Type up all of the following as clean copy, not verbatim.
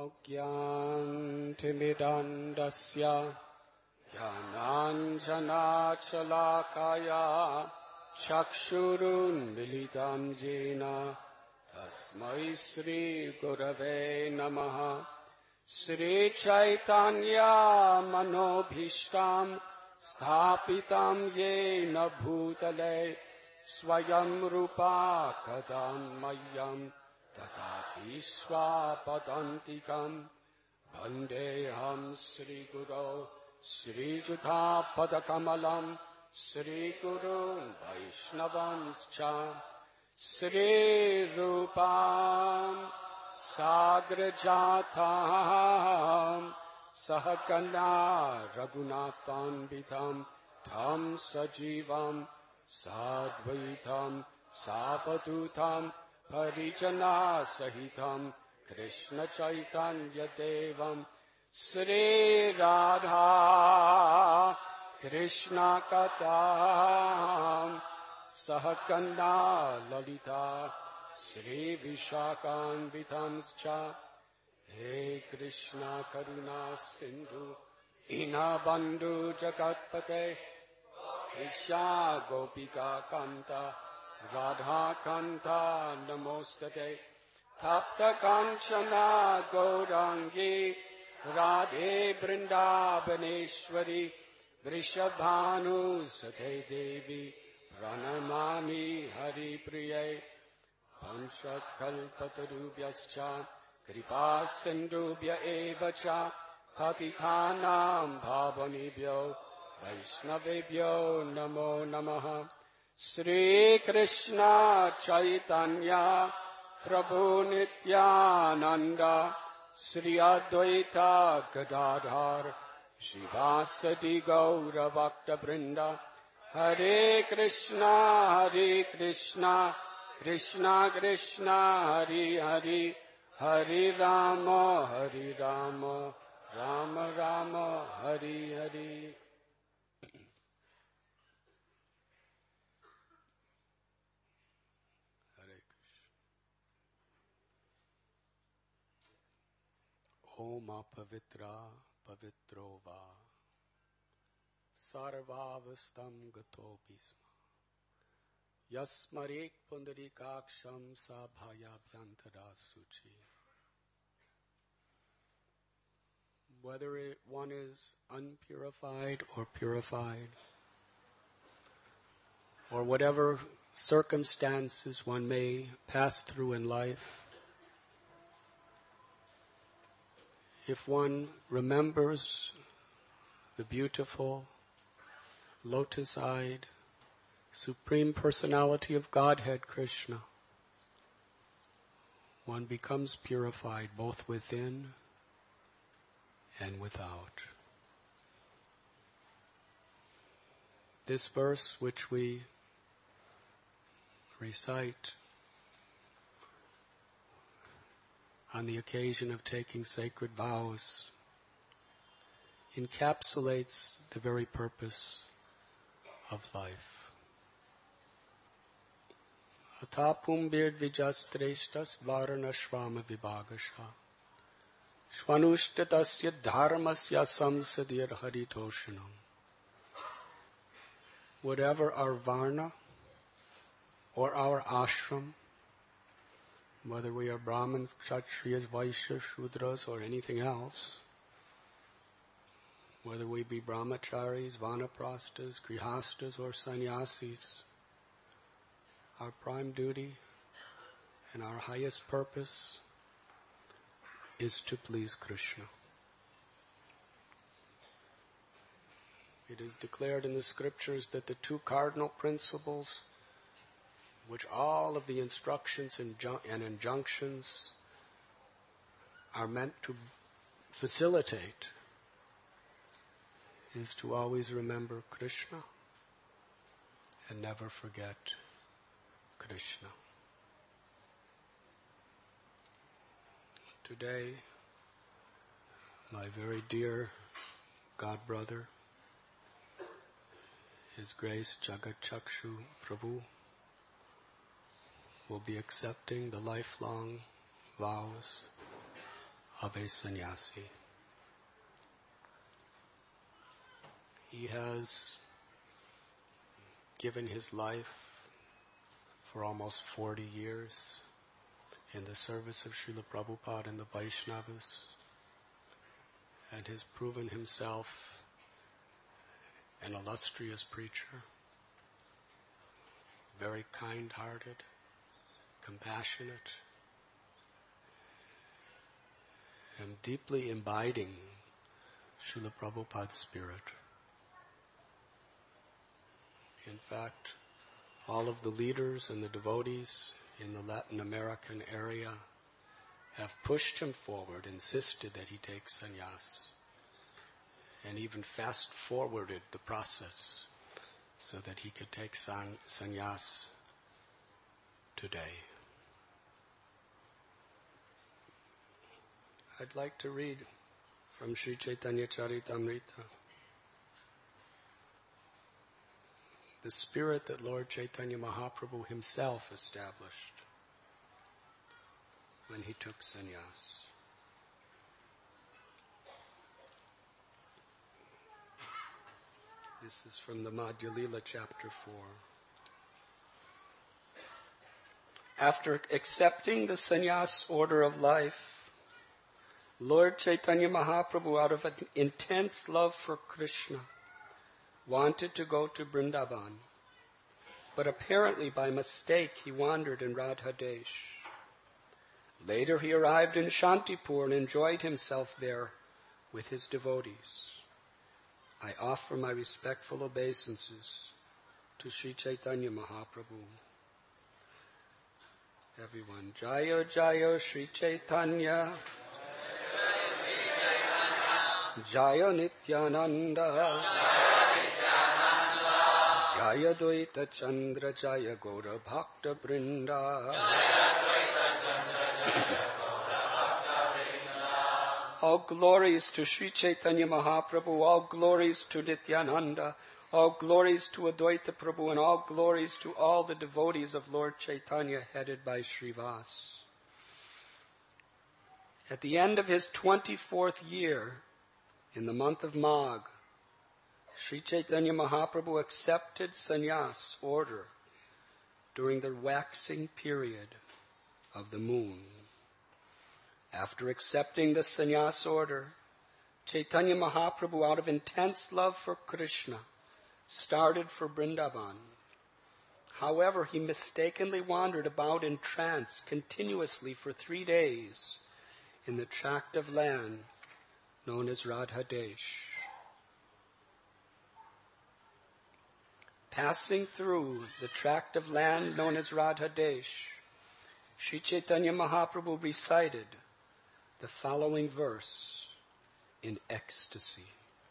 ज्ञानतिमिरन्दस्य ज्ञानाञ्जनाशलाकया चक्षुरुन्मिलितं येन तस्मै श्रीगुरवे नमः। श्रीचैतन्यमनोभीष्टं स्थापितं येन भूतले स्वयं रूपा कदा मह्यं ददाति स्वापदान्तिकम्। वन्देऽहं श्रीगुरो श्रीयुतापदकमलं श्रीगुरून् वैष्णवंश्च श्रीरूपां साग्रजातां सहकन्या रघुनाथान्वितं तं सजीवं साद्वैतं सावधूतं परिजनसहितं कृष्णचैतन्यदेवं श्रीराधा कृष्णकथां सहकन्या ललिता श्रीविशाखान्वितंश्च। हे कृष्ण करुणा सिन्धु दीनबन्धु जगत्पते ईशा गोपिका कान्त राधाकान्त नमोस्तुते। तप्त काञ्चना गौराङ्गी राधे वृन्दावनेश्वरी वृषभानुसुते देवी प्रणमामि हरिप्रिये। पंचकल्पतरुभ्यश्च कृपा सिन्धुभ्य एव च पतितानां पावनेभ्यो वैष्णवेभ्यो नमो नमः। श्रीकृष्ण चैतन्य प्रभु नित्यानंद श्री अद्वैत गदाधर श्रीवासदि गौर भक्तवृंद। हरे कृष्णा कृष्ण कृष्ण हरि हरि हरे राम राम राम हरि हरि। ओम अपवित्रा पवित्रो वा सर्वावस्थं गतो भीष्म यस्मरेत् पुंडरीकाक्षं स भयाभ्यन्तरा शुचि। Whether one is unpurified or purified, or whatever circumstances one may pass through in life, if one remembers the beautiful, lotus-eyed, Supreme Personality of Godhead, Krishna, one becomes purified both within and without. This verse which we recite on the occasion of taking sacred vows encapsulates the very purpose of life. Atapumbir vijastrestas varanashvama vibhagasha Shvanushtatasya dharmasya samsadir haritoshanam. Whatever our varna or our ashram, whether we are Brahmins, Kshatriyas, Vaishyas, Shudras, or anything else, whether we be brahmacharis, vanaprasthas, grihastas, or sannyasis, our prime duty and our highest purpose is to please Krishna. It is declared in the scriptures that the two cardinal principles which all of the instructions and injunctions are meant to facilitate is to always remember Krishna and never forget Krishna. Today, my very dear God brother, His Grace Jagat Chakshu Prabhu, will be accepting the lifelong vows of a sannyasi. He has given his life for almost 40 years in the service of Srila Prabhupada and the Vaishnavas, and has proven himself an illustrious preacher, very kind-hearted, compassionate, and deeply imbibing Srila Prabhupada's spirit. In fact, all of the leaders and the devotees in the Latin American area have pushed him forward, insisted that he take sannyas, and even fast-forwarded the process so that he could take sannyas today. I'd like to read from Sri Chaitanya Charitamrita. The spirit that Lord Chaitanya Mahaprabhu himself established when he took sannyas. This is from the Madhya Lila, chapter 4. After accepting the sannyas order of life, Lord Chaitanya Mahaprabhu, out of an intense love for Krishna, wanted to go to Vrindavan, but apparently by mistake he wandered in Radhadesh. Later he arrived in Shantipur and enjoyed himself there with his devotees. I offer my respectful obeisances to Sri Chaitanya Mahaprabhu. Everyone, Jaya Jaya Sri Chaitanya, Jaya Nityananda, Jaya Dvaita Chandra, Jaya Gaura Bhakta Brinda. All glories to Sri Chaitanya Mahaprabhu, all glories to Nityananda, all glories to Advaita Prabhu, and all glories to all the devotees of Lord Chaitanya headed by Srivas. At the end of his 24th year, in the month of Magh, Sri Chaitanya Mahaprabhu accepted sannyas order during the waxing period of the moon. After accepting the sannyas order, Chaitanya Mahaprabhu, out of intense love for Krishna, started for Vrindavan. However, he mistakenly wandered about in trance continuously for 3 days in the tract of land known as Radhadesh. Passing through the tract of land known as Radhadesh, Sri Chaitanya Mahaprabhu recited the following verse in ecstasy.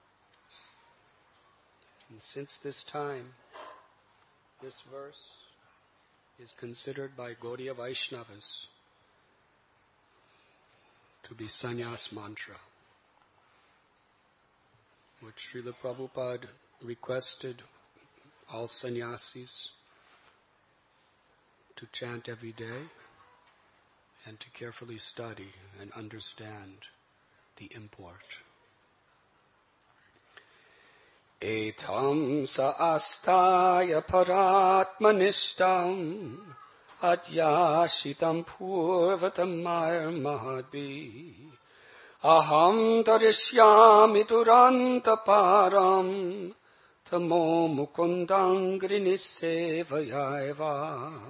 And since this time, this verse is considered by Gaudiya Vaishnavas to be sannyas mantra, which Srila Prabhupada requested all sannyasis to chant every day and to carefully study and understand the import. Etam sa astaya paratmanishtam adyashitam purvatam mayar mahadvi aham tarishyami duranta param tamo mukundam grinisevayaiva.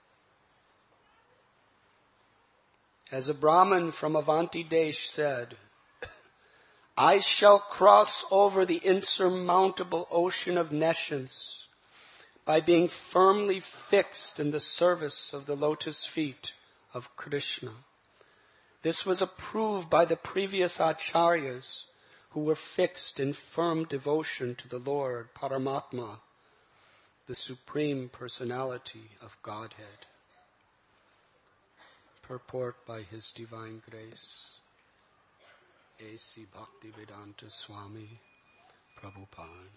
As a Brahmin from Avanti Desh said, I shall cross over the insurmountable ocean of nescience by being firmly fixed in the service of the lotus feet of Krishna. This was approved by the previous acharyas who were fixed in firm devotion to the Lord, Paramatma, the Supreme Personality of Godhead. Purport by His Divine Grace, A.C. Bhaktivedanta Swami Prabhupada.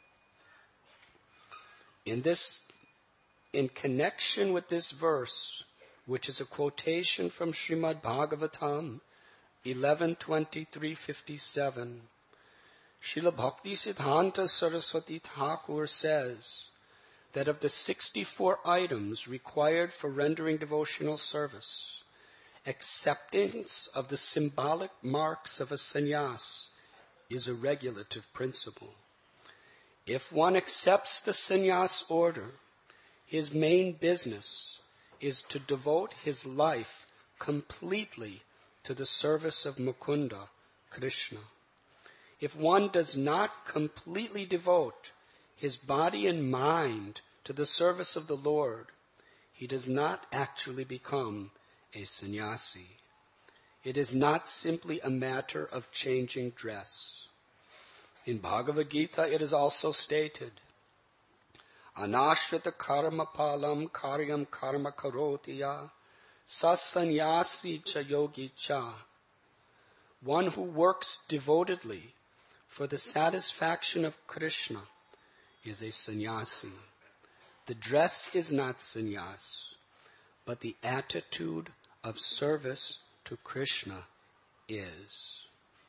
In connection with this verse, which is a quotation from Srimad Bhagavatam, 1123:57. Srila Bhaktisiddhanta Saraswati Thakur says that of the 64 items required for rendering devotional service, acceptance of the symbolic marks of a sannyas is a regulative principle. If one accepts the sannyas order, his main business is to devote his life completely to the service of Mukunda, Krishna. If one does not completely devote his body and mind to the service of the Lord, he does not actually become a sannyasi. It is not simply a matter of changing dress. In Bhagavad Gita it is also stated, Anashrita karma palam karyam karma karotiya sasannyasi cha yogi cha. One who works devotedly for the satisfaction of Krishna is a sannyasi. The dress is not sannyas, but the attitude of service to Krishna is.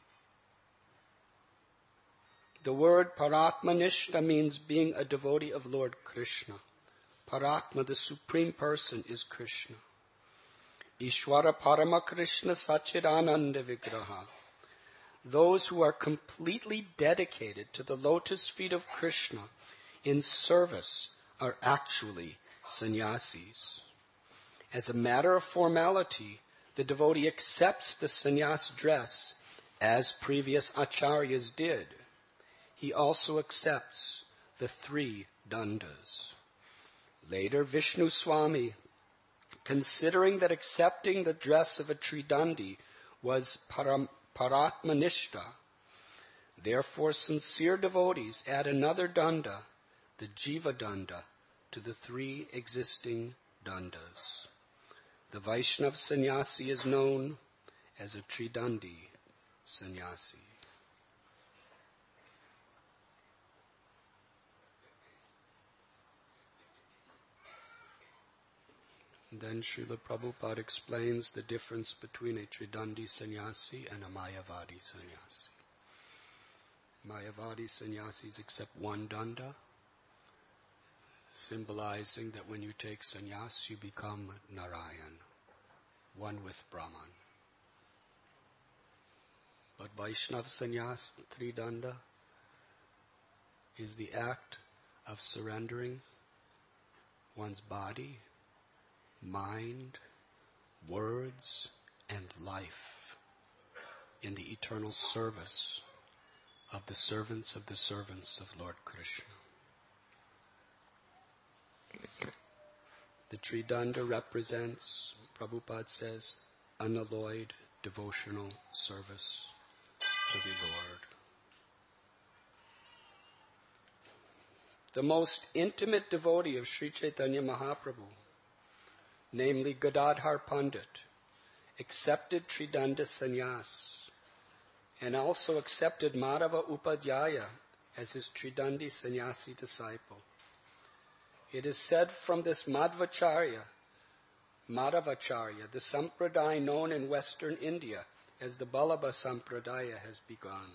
The word Paratmanishta means being a devotee of Lord Krishna. Paratma, the Supreme Person, is Krishna. Ishwara Parama Krishna Sachidananda Vigraha. Those who are completely dedicated to the lotus feet of Krishna in service are actually sannyasis. As a matter of formality, the devotee accepts the sannyas dress as previous acharyas did. He also accepts the 3 dandas. Later, Vishnu Swami, considering that accepting the dress of a tridandi was paratmanishta, therefore sincere devotees add another danda, the jiva danda, to the 3 existing dandas. The Vaishnava sannyasi is known as a tridandi sannyasi. Then Srila Prabhupada explains the difference between a Tridandi sannyasi and a Mayavadi sannyasi. Mayavadi sannyasis accept 1 danda, symbolizing that when you take sannyas, you become Narayan, one with Brahman. But Vaishnava sannyas, 3 danda, is the act of surrendering one's body, mind, words, and life in the eternal service of the servants of Lord Krishna. The Tridanda represents, Prabhupada says, unalloyed devotional service to the Lord. The most intimate devotee of Sri Chaitanya Mahaprabhu, namely Gadadhar Pandit, accepted Tridanda sannyas and also accepted Madhava Upadhyaya as his Tridandi sannyasi disciple. It is said from this Madhvacharya, the sampradaya known in Western India as the Ballabha Sampradaya has begun.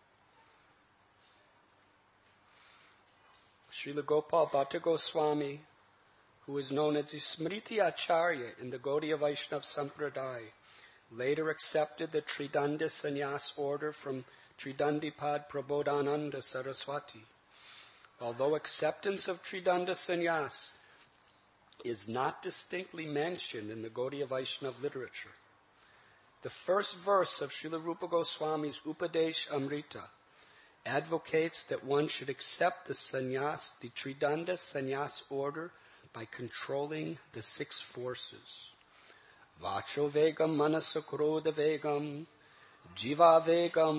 Srila Gopal Bhatta Goswami, who is known as the Smriti Acharya in the Gaudiya Vaishnava Sampradaya, later accepted the Tridanda sannyas order from Tridandipad Prabodhananda Saraswati. Although acceptance of Tridanda sannyas is not distinctly mentioned in the Gaudiya Vaishnava literature, the first verse of Srila Rupa Goswami's Upadesh Amrita advocates that one should accept the sannyas, the Tridanda sannyas order, by controlling the 6 forces. Vacho vegam manasa krodha vegam, jiva vegam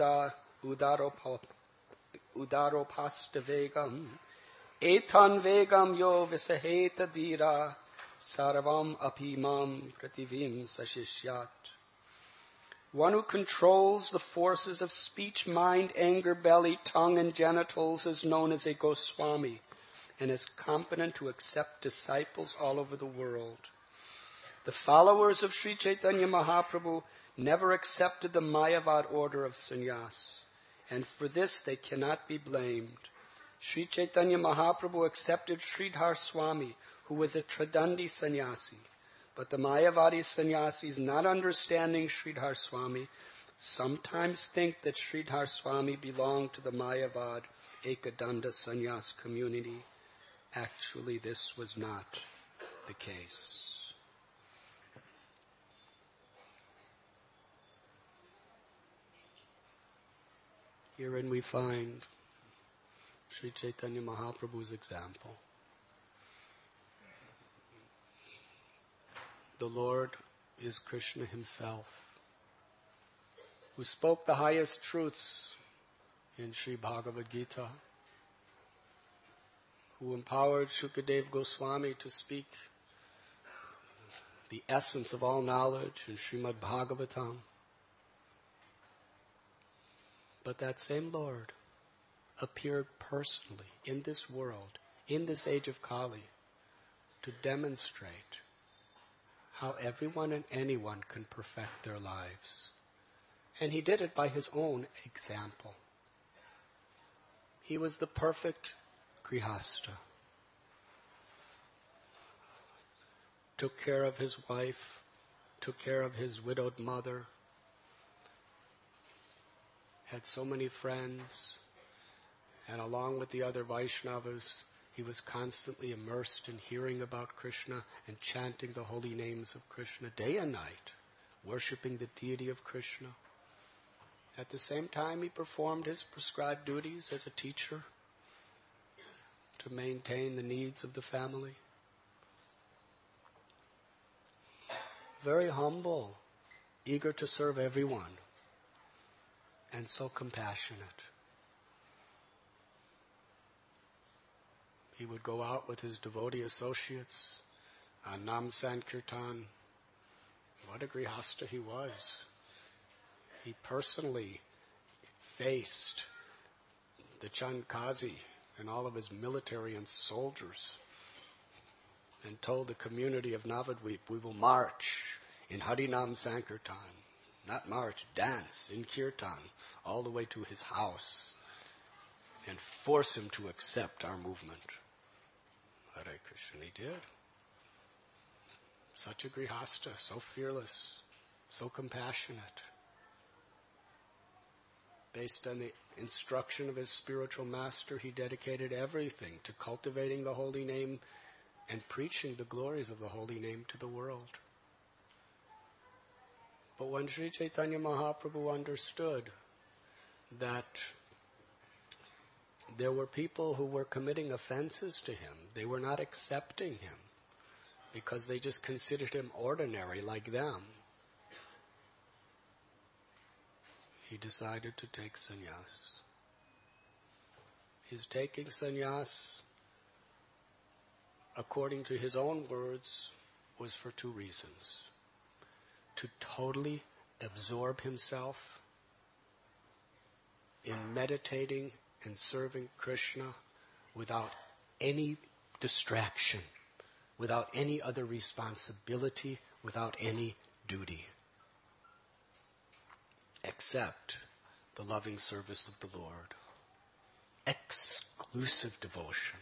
udaropasta vegam, etan vegam yo visaheta dhira, sarvam apimam prativim sashishyat. One who controls the forces of speech, mind, anger, belly, tongue, and genitals is known as a Goswami and is competent to accept disciples all over the world. The followers of Sri Chaitanya Mahaprabhu never accepted the Mayavad order of sannyas, and for this they cannot be blamed. Sri Chaitanya Mahaprabhu accepted Sridhar Swami, who was a Tridandi sannyasi, but the Mayavadi sannyasis, not understanding Sridhar Swami, sometimes think that Sridhar Swami belonged to the Mayavad Ekadanda sannyas community. Actually, this was not the case. Herein we find Sri Chaitanya Mahaprabhu's example. The Lord is Krishna himself, who spoke the highest truths in Sri Bhagavad Gita, who empowered Shukadev Goswami to speak the essence of all knowledge in Srimad Bhagavatam. But that same Lord appeared personally in this world, in this age of Kali, to demonstrate how everyone and anyone can perfect their lives. And he did it by his own example. He was the perfect Grihasta. Took care of his wife, took care of his widowed mother, had so many friends, and along with the other Vaishnavas, he was constantly immersed in hearing about Krishna and chanting the holy names of Krishna day and night, worshipping the deity of Krishna. At the same time, he performed his prescribed duties as a teacher to maintain the needs of the family. Very humble, eager to serve everyone, and so compassionate. He would go out with his devotee associates on Nam Sankirtan. What a Grihasta he was. He personally faced the Chandkazi and all of his military and soldiers and told the community of Navadvip, we will march in Harinam Sankirtan. Not march, dance in Kirtan, all the way to his house and force him to accept our movement. Hare Krishna, he did. Such a Grihasta, so fearless, so compassionate. Based on the instruction of his spiritual master, he dedicated everything to cultivating the holy name and preaching the glories of the holy name to the world. But when Sri Chaitanya Mahaprabhu understood that there were people who were committing offenses to him, they were not accepting him because they just considered him ordinary like them, he decided to take sannyas. His taking sannyas, according to his own words, was for two reasons. To totally absorb himself in meditating and serving Krishna without any distraction, without any other responsibility, without any duty, except the loving service of the Lord. Exclusive devotion.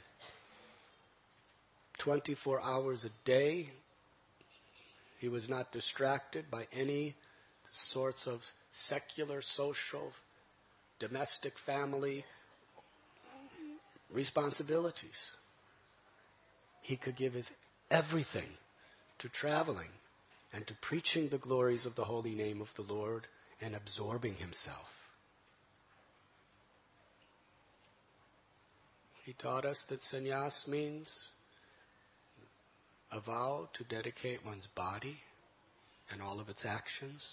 24 hours a day, he was not distracted by any sorts of secular, social, domestic, family responsibilities. He could give his everything to traveling and to preaching the glories of the holy name of the Lord and absorbing himself. He taught us that sannyas means a vow to dedicate one's body and all of its actions,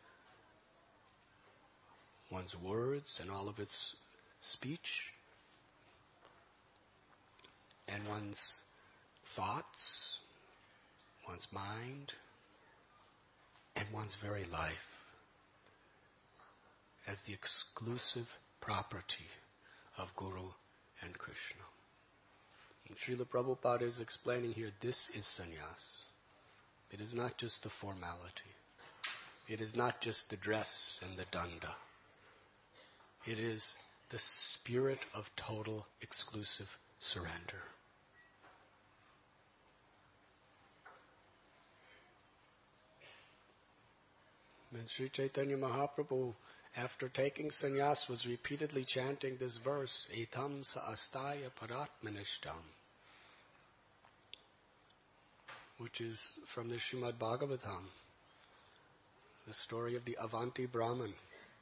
one's words and all of its speech, and one's thoughts, one's mind, and one's very life as the exclusive property of Guru and Krishna. And Srila Prabhupada is explaining here, this is sannyas. It is not just the formality. It is not just the dress and the danda. It is the spirit of total exclusive surrender. And Sri Chaitanya Mahaprabhu, after taking sannyas, was repeatedly chanting this verse, Etam sa astaya paratmanishtam, which is from the Srimad Bhagavatam, the story of the Avanti Brahman.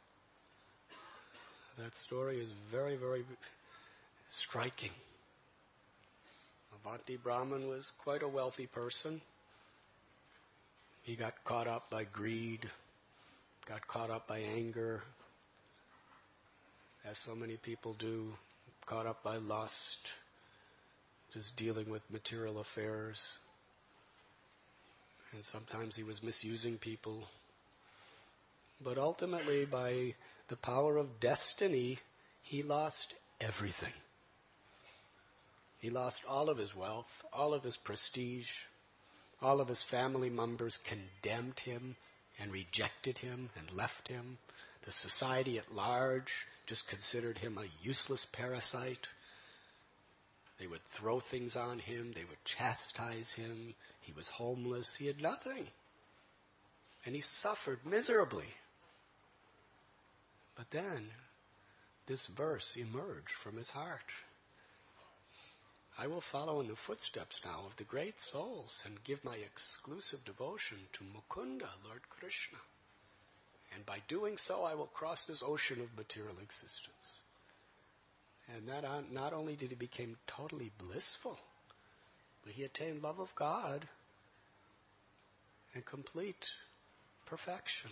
That story is very, very striking. Avanti Brahman was quite a wealthy person. He got caught up by greed, got caught up by anger, as so many people do, caught up by lust, just dealing with material affairs. And sometimes he was misusing people. But ultimately, by the power of destiny, he lost everything. He lost all of his wealth, all of his prestige. All of his family members condemned him and rejected him and left him. The society at large just considered him a useless parasite. They would throw things on him. They would chastise him. He was homeless. He had nothing. And he suffered miserably. But then, this verse emerged from his heart. I will follow in the footsteps now of the great souls and give my exclusive devotion to Mukunda, Lord Krishna. And by doing so, I will cross this ocean of material existence. And that not only did he become totally blissful, but he attained love of God and complete perfection.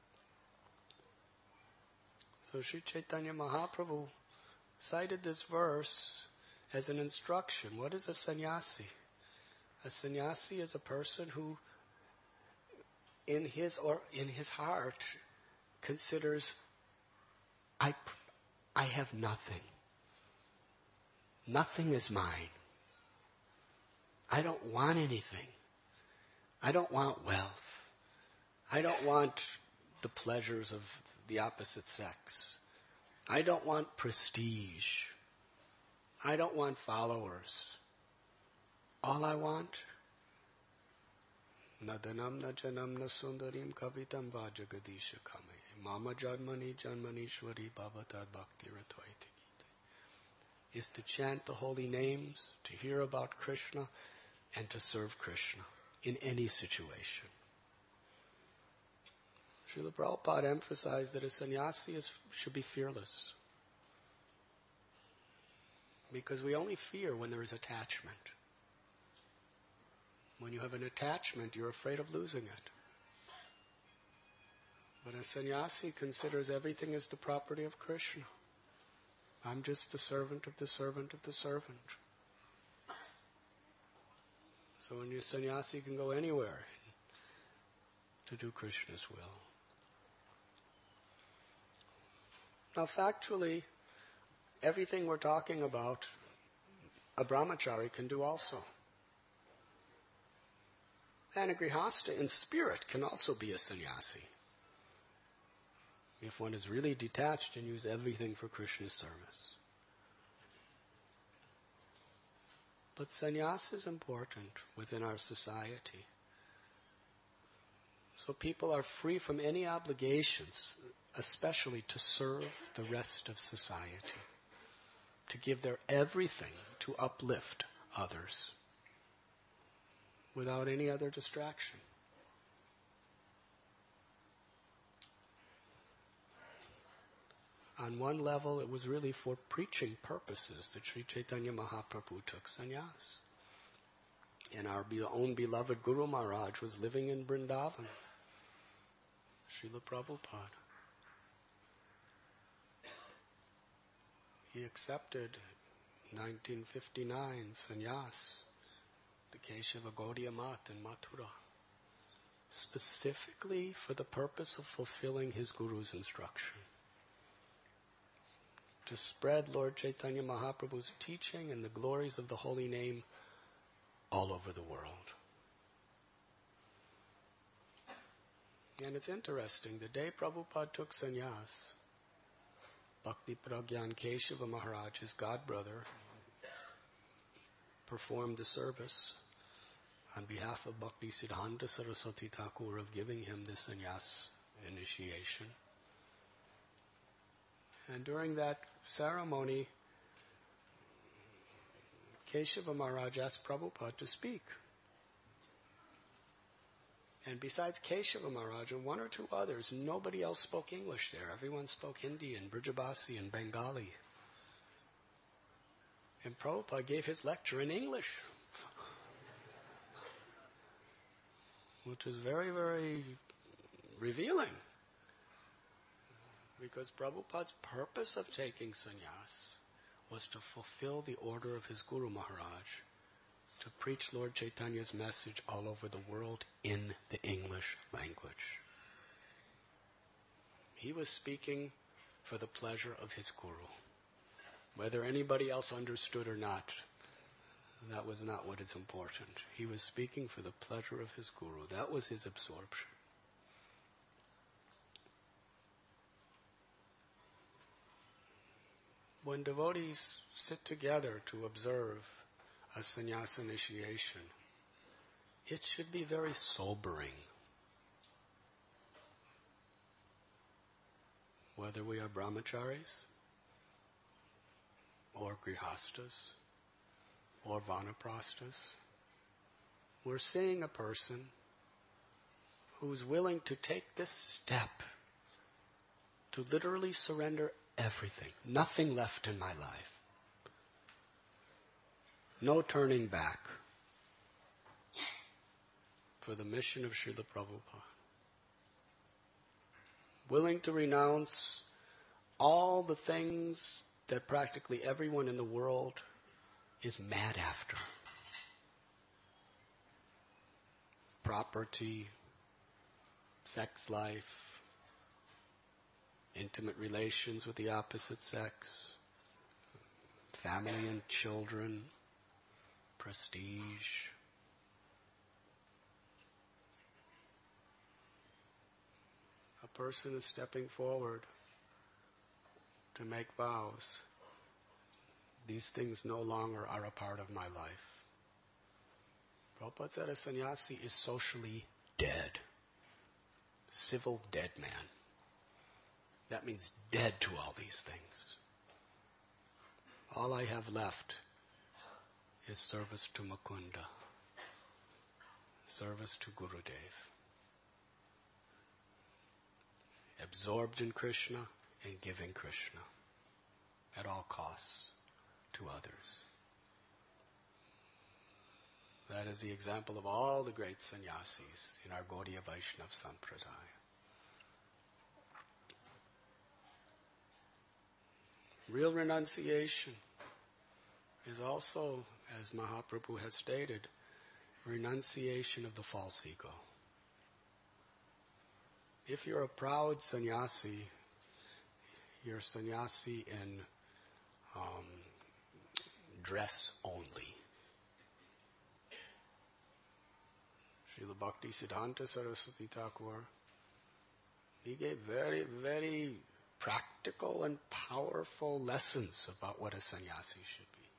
So Sri Chaitanya Mahaprabhu cited this verse as an instruction. What is a sannyasi? A sannyasi is a person who, in his heart, considers, I have nothing. Nothing is mine. I don't want anything. I don't want wealth. I don't want the pleasures of the opposite sex. I don't want prestige. I don't want followers. All I want, nadanam na janam na sundarim kavitam va jagadisha kame mama janmani janmanishwari bhavatad bhakti ratvaiti gita, is to chant the holy names, to hear about Krishna, and to serve Krishna in any situation. Srila Prabhupada emphasized that a sannyasi should be fearless. Because we only fear when there is attachment. When you have an attachment, you're afraid of losing it. But a sannyasi considers everything as the property of Krishna. I'm just the servant of the servant of the servant. So when you're a sannyasi, you can go anywhere to do Krishna's will. Now factually, everything we're talking about, a brahmachari can do also. And a grihastha in spirit can also be a sannyasi. If one is really detached and use everything for Krishna's service. But sannyas is important within our society. So people are free from any obligations, especially to serve the rest of society. To give their everything to uplift others without any other distraction. On one level, it was really for preaching purposes that Sri Chaitanya Mahaprabhu took sannyas. And our own beloved Guru Maharaj was living in Vrindavan. Srila Prabhupada. He accepted 1959 sannyas, the Keshava Gaudiya Math in Mathura, specifically for the purpose of fulfilling his Guru's instruction. To spread Lord Chaitanya Mahaprabhu's teaching and the glories of the holy name all over the world. And it's interesting, the day Prabhupada took sannyas, Bhakti Pragyan Keshava Maharaj, his godbrother, performed the service on behalf of Bhakti Siddhanta Saraswati Thakur of giving him the sannyas initiation. And during that ceremony, Keshava Maharaj asked Prabhupada to speak. And besides Keshava Maharaj and one or two others, nobody else spoke English there. Everyone spoke Hindi and Brijabasi and Bengali. And Prabhupada gave his lecture in English, which is very, very revealing. Because Prabhupada's purpose of taking sannyas was to fulfill the order of his Guru Maharaj, to preach Lord Chaitanya's message all over the world in the English language. He was speaking for the pleasure of his Guru. Whether anybody else understood or not, that was not what is important. He was speaking for the pleasure of his Guru. That was his absorption. When devotees sit together to observe a sannyasa initiation, it should be very sobering. Whether we are brahmacharis, or grihastas, or vanaprasthas, we're seeing a person who's willing to take this step to literally surrender everything, nothing left in my life. No turning back for the mission of Srila Prabhupada. Willing to renounce all the things that practically everyone in the world is mad after. Property, sex life, intimate relations with the opposite sex, family and children, prestige. A person is stepping forward to make vows. These things no longer are a part of my life. Prabhupada said a sannyasi is socially dead. Civil dead man. That means dead to all these things. All I have left is service to Mukunda, service to Gurudev. Absorbed in Krishna and giving Krishna at all costs to others. That is the example of all the great sannyasis in our Gaudiya Vaishnava Sampradaya. Real renunciation is also, as Mahaprabhu has stated, renunciation of the false ego. If you're a proud sannyasi, you're a sannyasi in dress only. Srila Bhakti Siddhanta Saraswati Thakur, he gave very, very practical and powerful lessons about what a sannyasi should be.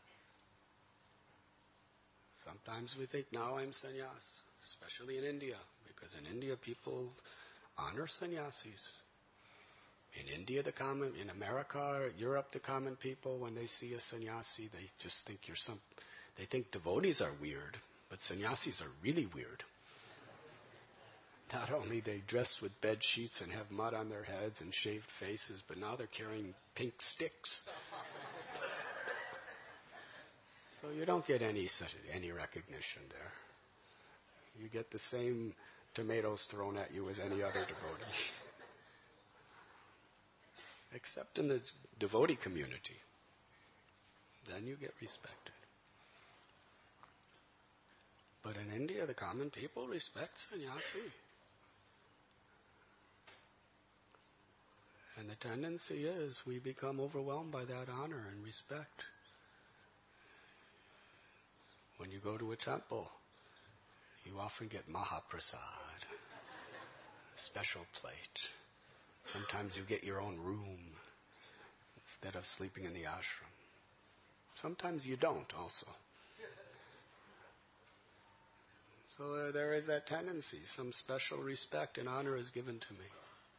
Sometimes we think, now I'm sannyas, especially in India, because in India people honor sannyasis. In India, in America, Europe, the common people, when they see a sannyasi, they just think they think devotees are weird, but sannyasis are really weird. Not only they dress with bed sheets and have mud on their heads and shaved faces, but now they're carrying pink sticks. So you don't get any recognition there. You get the same tomatoes thrown at you as any other devotee. Except in the devotee community. Then you get respected. But in India, the common people respect sannyasi. And the tendency is we become overwhelmed by that honor and respect. When you go to a temple, you often get Mahaprasad. a special plate. Sometimes you get your own room instead of sleeping in the ashram. Sometimes you don't also. So there is that tendency. Some special respect and honor is given to me.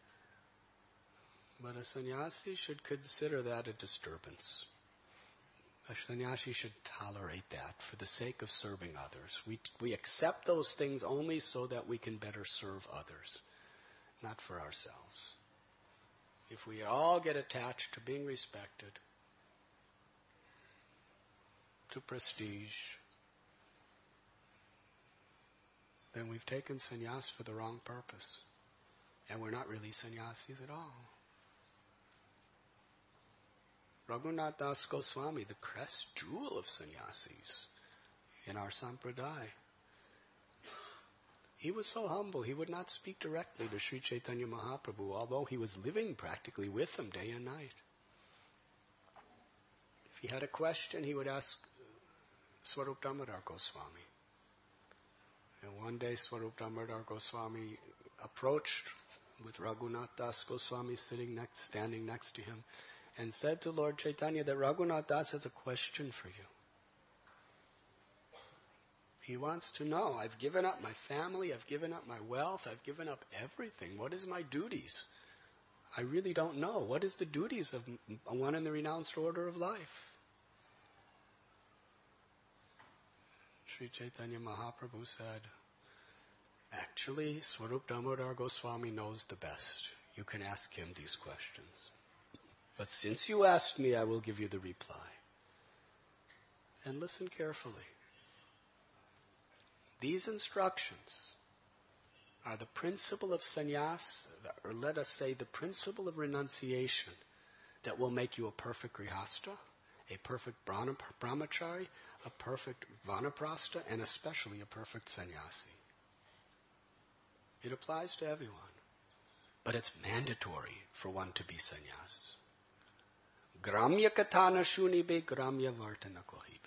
But a sannyasi should consider that a disturbance. A sannyasi should tolerate that for the sake of serving others. We accept those things only so that we can better serve others, not for ourselves. If we all get attached to being respected, to prestige, then we've taken sannyas for the wrong purpose. And we're not really sannyasis at all. Raghunath Das Goswami, the crest jewel of sannyasis in our sampradaya, he was so humble, he would not speak directly to Sri Chaitanya Mahaprabhu, although he was living practically with him day and night. If he had a question, he would ask Swarup Damodar Goswami. And one day Swarup Damodar Goswami approached with Raghunath Das Goswami standing next to him, and said to Lord Chaitanya that Raghunath Das has a question for you. He wants to know, I've given up my family, I've given up my wealth, I've given up everything. What is my duties? I really don't know. What is the duties of one in the renounced order of life? Sri Chaitanya Mahaprabhu said, actually, Swarup Damodar Goswami knows the best. You can ask him these questions. But since you asked me, I will give you the reply. And listen carefully. These instructions are the principle of sannyas, or let us say the principle of renunciation, that will make you a perfect grihasta, a perfect brahmachari, a perfect vanaprastha, and especially a perfect sannyasi. It applies to everyone. But it's mandatory for one to be sannyas. Gramya katana shunibe, gramya vartana kohibe.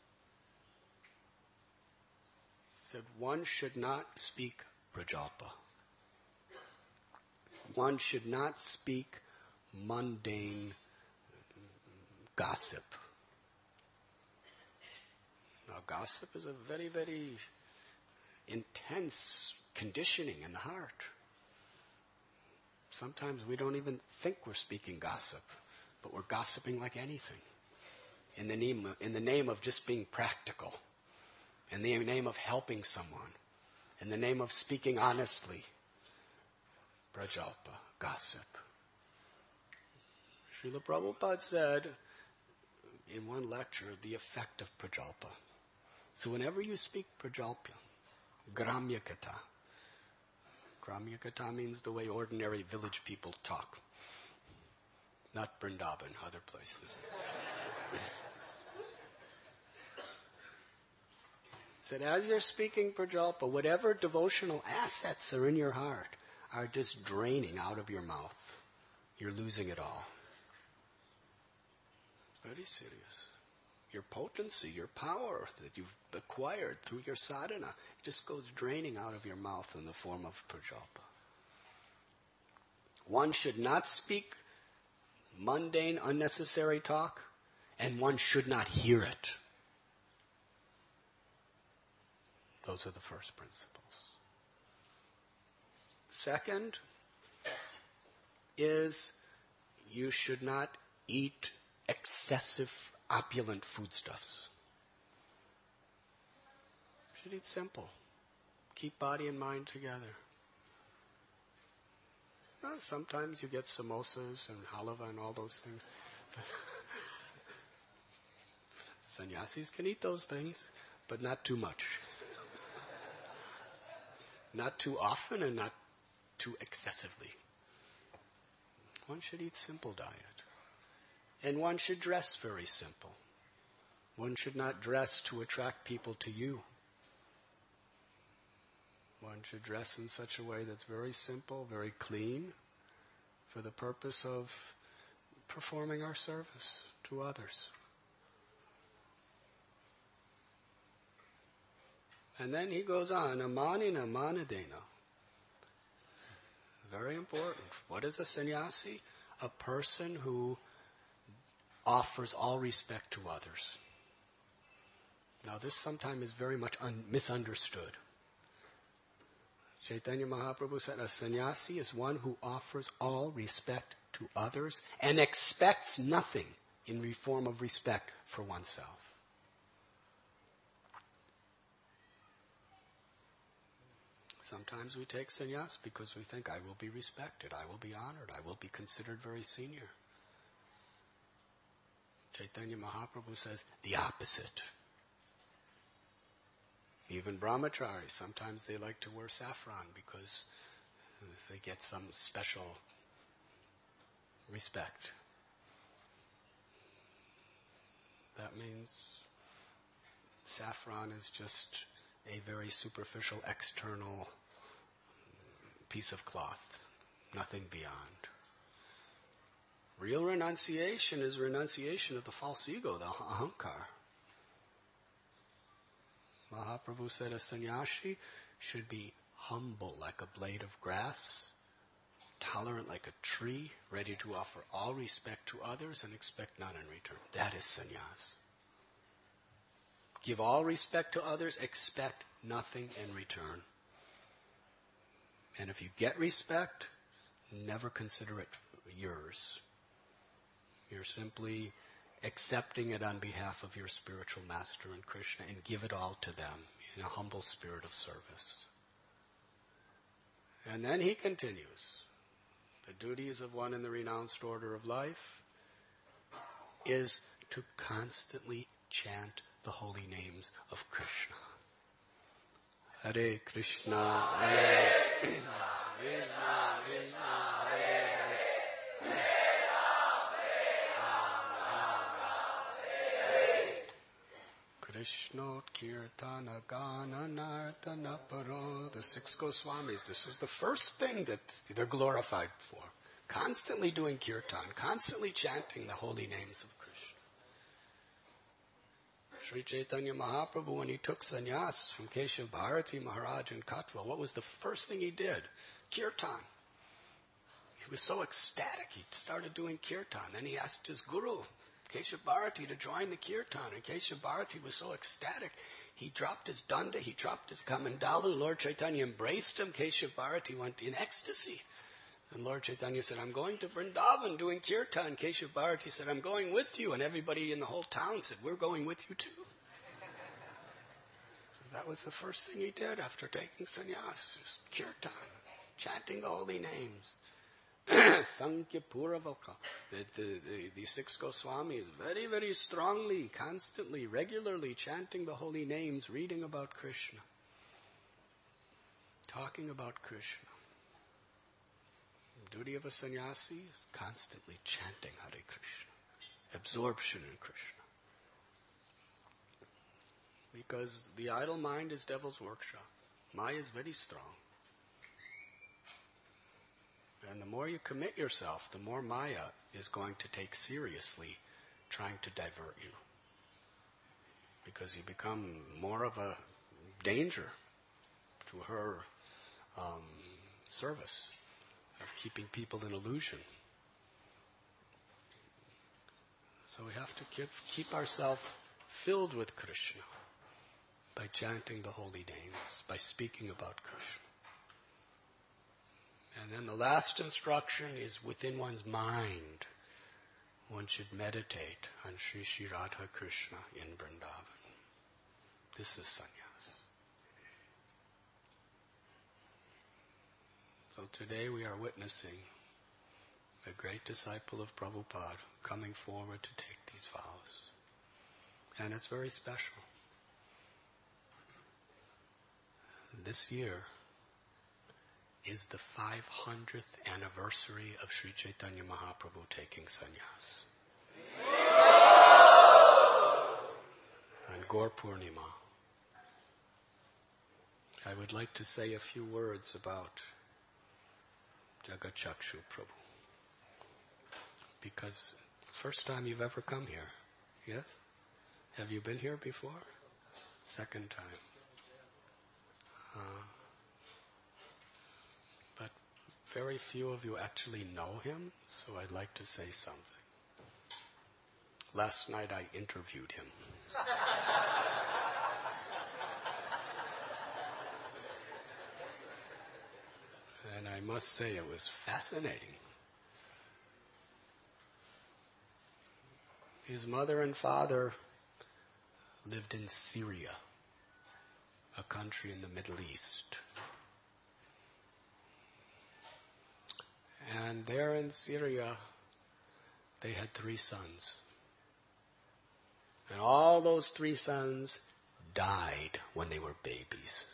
Said one should not speak prajalpa. One should not speak mundane gossip. Now, gossip is a very, very intense conditioning in the heart. Sometimes we don't even think we're speaking gossip, but we're gossiping like anything. In the name of just being practical. In the name of helping someone. In the name of speaking honestly. Prajalpa, gossip. Srila Prabhupada said in one lecture the effect of prajalpa. So whenever you speak prajalpa, gramya kata. Gramya kata means the way ordinary village people talk. Not Vrindavan, other places. Said as you're speaking prajalpa, whatever devotional assets are in your heart are just draining out of your mouth. You're losing it all. Very serious. Your potency, your power that you've acquired through your sadhana just goes draining out of your mouth in the form of prajalpa. One should not speak mundane, unnecessary talk, and one should not hear it. Those are the first principles. Second is you should not eat excessive, opulent foodstuffs. You should eat simple. Keep body and mind together. Well, sometimes you get samosas and halava and all those things. Sannyasis can eat those things, but not too much. Not too often and not too excessively. One should eat simple diet. And one should dress very simple. One should not dress to attract people to you. One should dress in such a way that's very simple, very clean, for the purpose of performing our service to others. And then he goes on, amanina manadena. Very important. What is a sannyasi? A person who offers all respect to others. Now this sometimes is very much misunderstood. Chaitanya Mahaprabhu said a sannyasi is one who offers all respect to others and expects nothing in the form of respect for oneself. Sometimes we take sannyas because we think, I will be respected, I will be honored, I will be considered very senior. Chaitanya Mahaprabhu says the opposite. Even brahmacharis, sometimes they like to wear saffron because they get some special respect. That means saffron is just a very superficial external piece of cloth, nothing beyond. Real renunciation is renunciation of the false ego, the ahankar. Mahaprabhu said a sannyasi should be humble like a blade of grass, tolerant like a tree, ready to offer all respect to others and expect none in return. That is sannyas. Give all respect to others, expect nothing in return. And if you get respect, never consider it yours. You're simply accepting it on behalf of your spiritual master and Krishna and give it all to them in a humble spirit of service. And then he continues. The duties of one in the renounced order of life is to constantly chant the holy names of Krishna. Hare Krishna, Hare Krishna, Krishna Krishna, Hare Hare, Krishna Kirtana Gana Nartana Paro. The six Goswamis, this was the first thing that they're glorified for. Constantly doing kirtan, constantly chanting the holy names of Krishna. Sri Chaitanya Mahaprabhu, when he took sannyas from Keshav Bharati Maharaj in Katwa, what was the first thing he did? Kirtan. He was so ecstatic, he started doing kirtan. Then he asked his guru, Keshav Bharati, to join the kirtan. And Keshav Bharati was so ecstatic, he dropped his danda, he dropped his kamandalu. Lord Chaitanya embraced him. Keshav Bharati went in ecstasy. And Lord Chaitanya said, I'm going to Vrindavan doing kirtan. Keshav Bharati said, I'm going with you. And everybody in the whole town said, we're going with you too. So that was the first thing he did after taking sannyas, just kirtan, chanting the holy names. Sankhya Puravaka. The six Goswamis very, very strongly, constantly, regularly chanting the holy names, reading about Krishna, talking about Krishna. The duty of a sannyasi is constantly chanting Hare Krishna, absorption in Krishna. Because the idle mind is devil's workshop. Maya is very strong. And the more you commit yourself, the more Maya is going to take seriously trying to divert you. Because you become more of a danger to her service of keeping people in illusion. So we have to keep ourselves filled with Krishna by chanting the holy names, by speaking about Krishna. And then the last instruction is within one's mind. One should meditate on Sri Sri Radha Krishna in Vrindavan. This is sannyas. So today we are witnessing a great disciple of Prabhupada coming forward to take these vows. And it's very special. This year is the 500th anniversary of Sri Chaitanya Mahaprabhu taking sannyas. On Gaur Purnima. I would like to say a few words about Jagat Chakshu Prabhu. Because first time you've ever come here. Yes? Have you been here before? Second time. But very few of you actually know him, so I'd like to say something. Last night I interviewed him. And I must say it was fascinating. His mother and father lived in Syria, a country in the Middle East. And there in Syria, they had 3 sons. And all those 3 sons died when they were babies.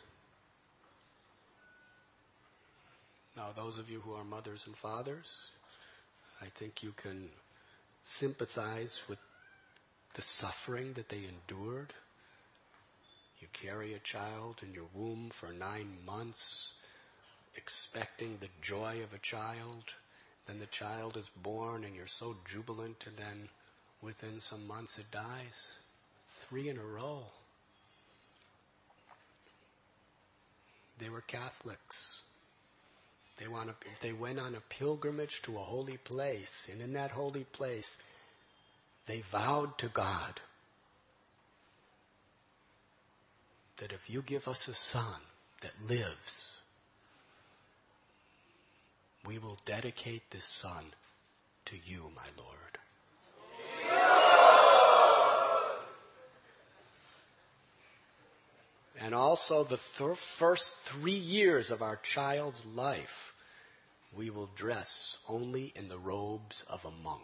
Now, those of you who are mothers and fathers, I think you can sympathize with the suffering that they endured. You carry a child in your womb for 9 months, expecting the joy of a child. Then the child is born and you're so jubilant, and then within some months it dies. 3 in a row. They were Catholics. They went on a pilgrimage to a holy place, and in that holy place they vowed to God that if you give us a son that lives, we will dedicate this son to you, my Lord. And also the first 3 years of our child's life, we will dress only in the robes of a monk.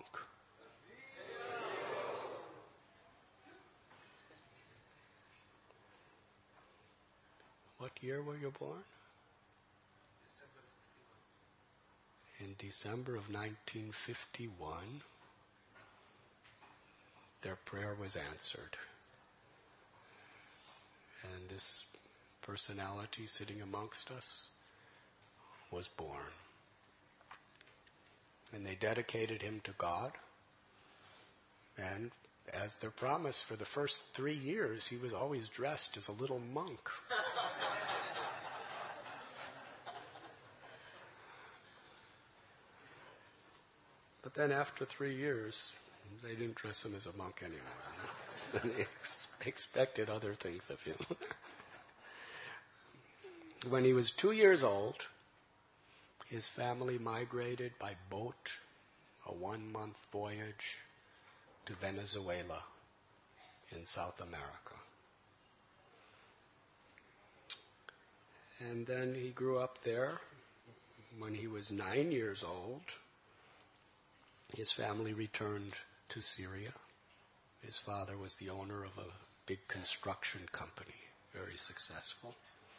What year were you born? In December of 1951, their prayer was answered. And this personality sitting amongst us was born. And they dedicated him to God. And as their promise, for the first 3 years, he was always dressed as a little monk. But then after 3 years, they didn't dress him as a monk anymore. They expected other things of him. When he was 2 years old, his family migrated by boat, a 1-month voyage, to Venezuela in South America. And then he grew up there. When he was 9 years old, his family returned to Syria. His father was the owner of a big construction company, very successful.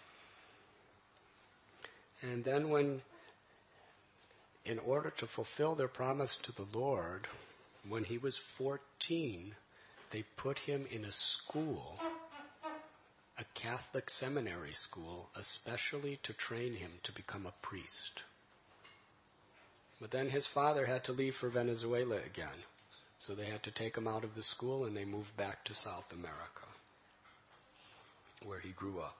And then in order to fulfill their promise to the Lord, when he was 14, they put him in a school, a Catholic seminary school, especially to train him to become a priest. But then his father had to leave for Venezuela again. So they had to take him out of the school, and they moved back to South America, where he grew up.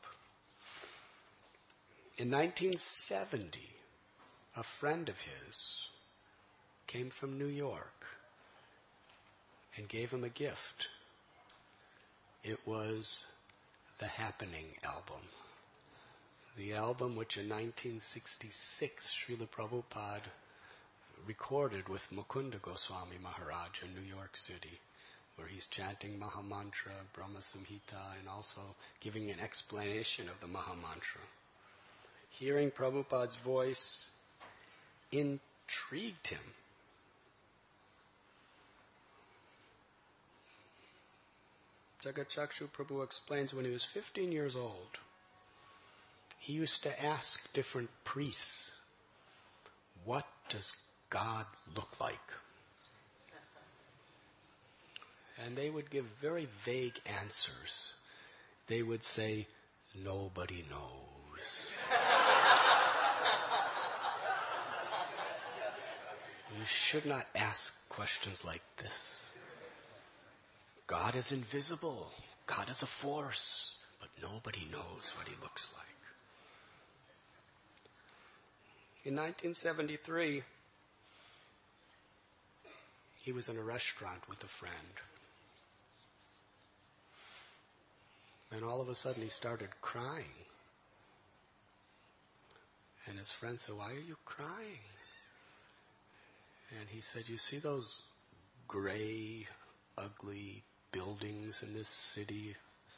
In 1970, a friend of his came from New York and gave him a gift. It was the Happening album. The album which in 1966 Srila Prabhupada recorded with Mukunda Goswami Maharaj in New York City, where he's chanting Mahamantra, Brahma Samhita, and also giving an explanation of the Mahamantra. Hearing Prabhupada's voice intrigued him. Jagat-Chakshu Prabhu explains when he was 15 years old, he used to ask different priests, what does God look like? And they would give very vague answers. They would say, nobody knows. You should not ask questions like this. God is invisible. God is a force. But nobody knows what he looks like. In 1973, he was in a restaurant with a friend. And all of a sudden he started crying. And his friend said, "Why are you crying?" And he said, "You see those gray, ugly buildings in this city?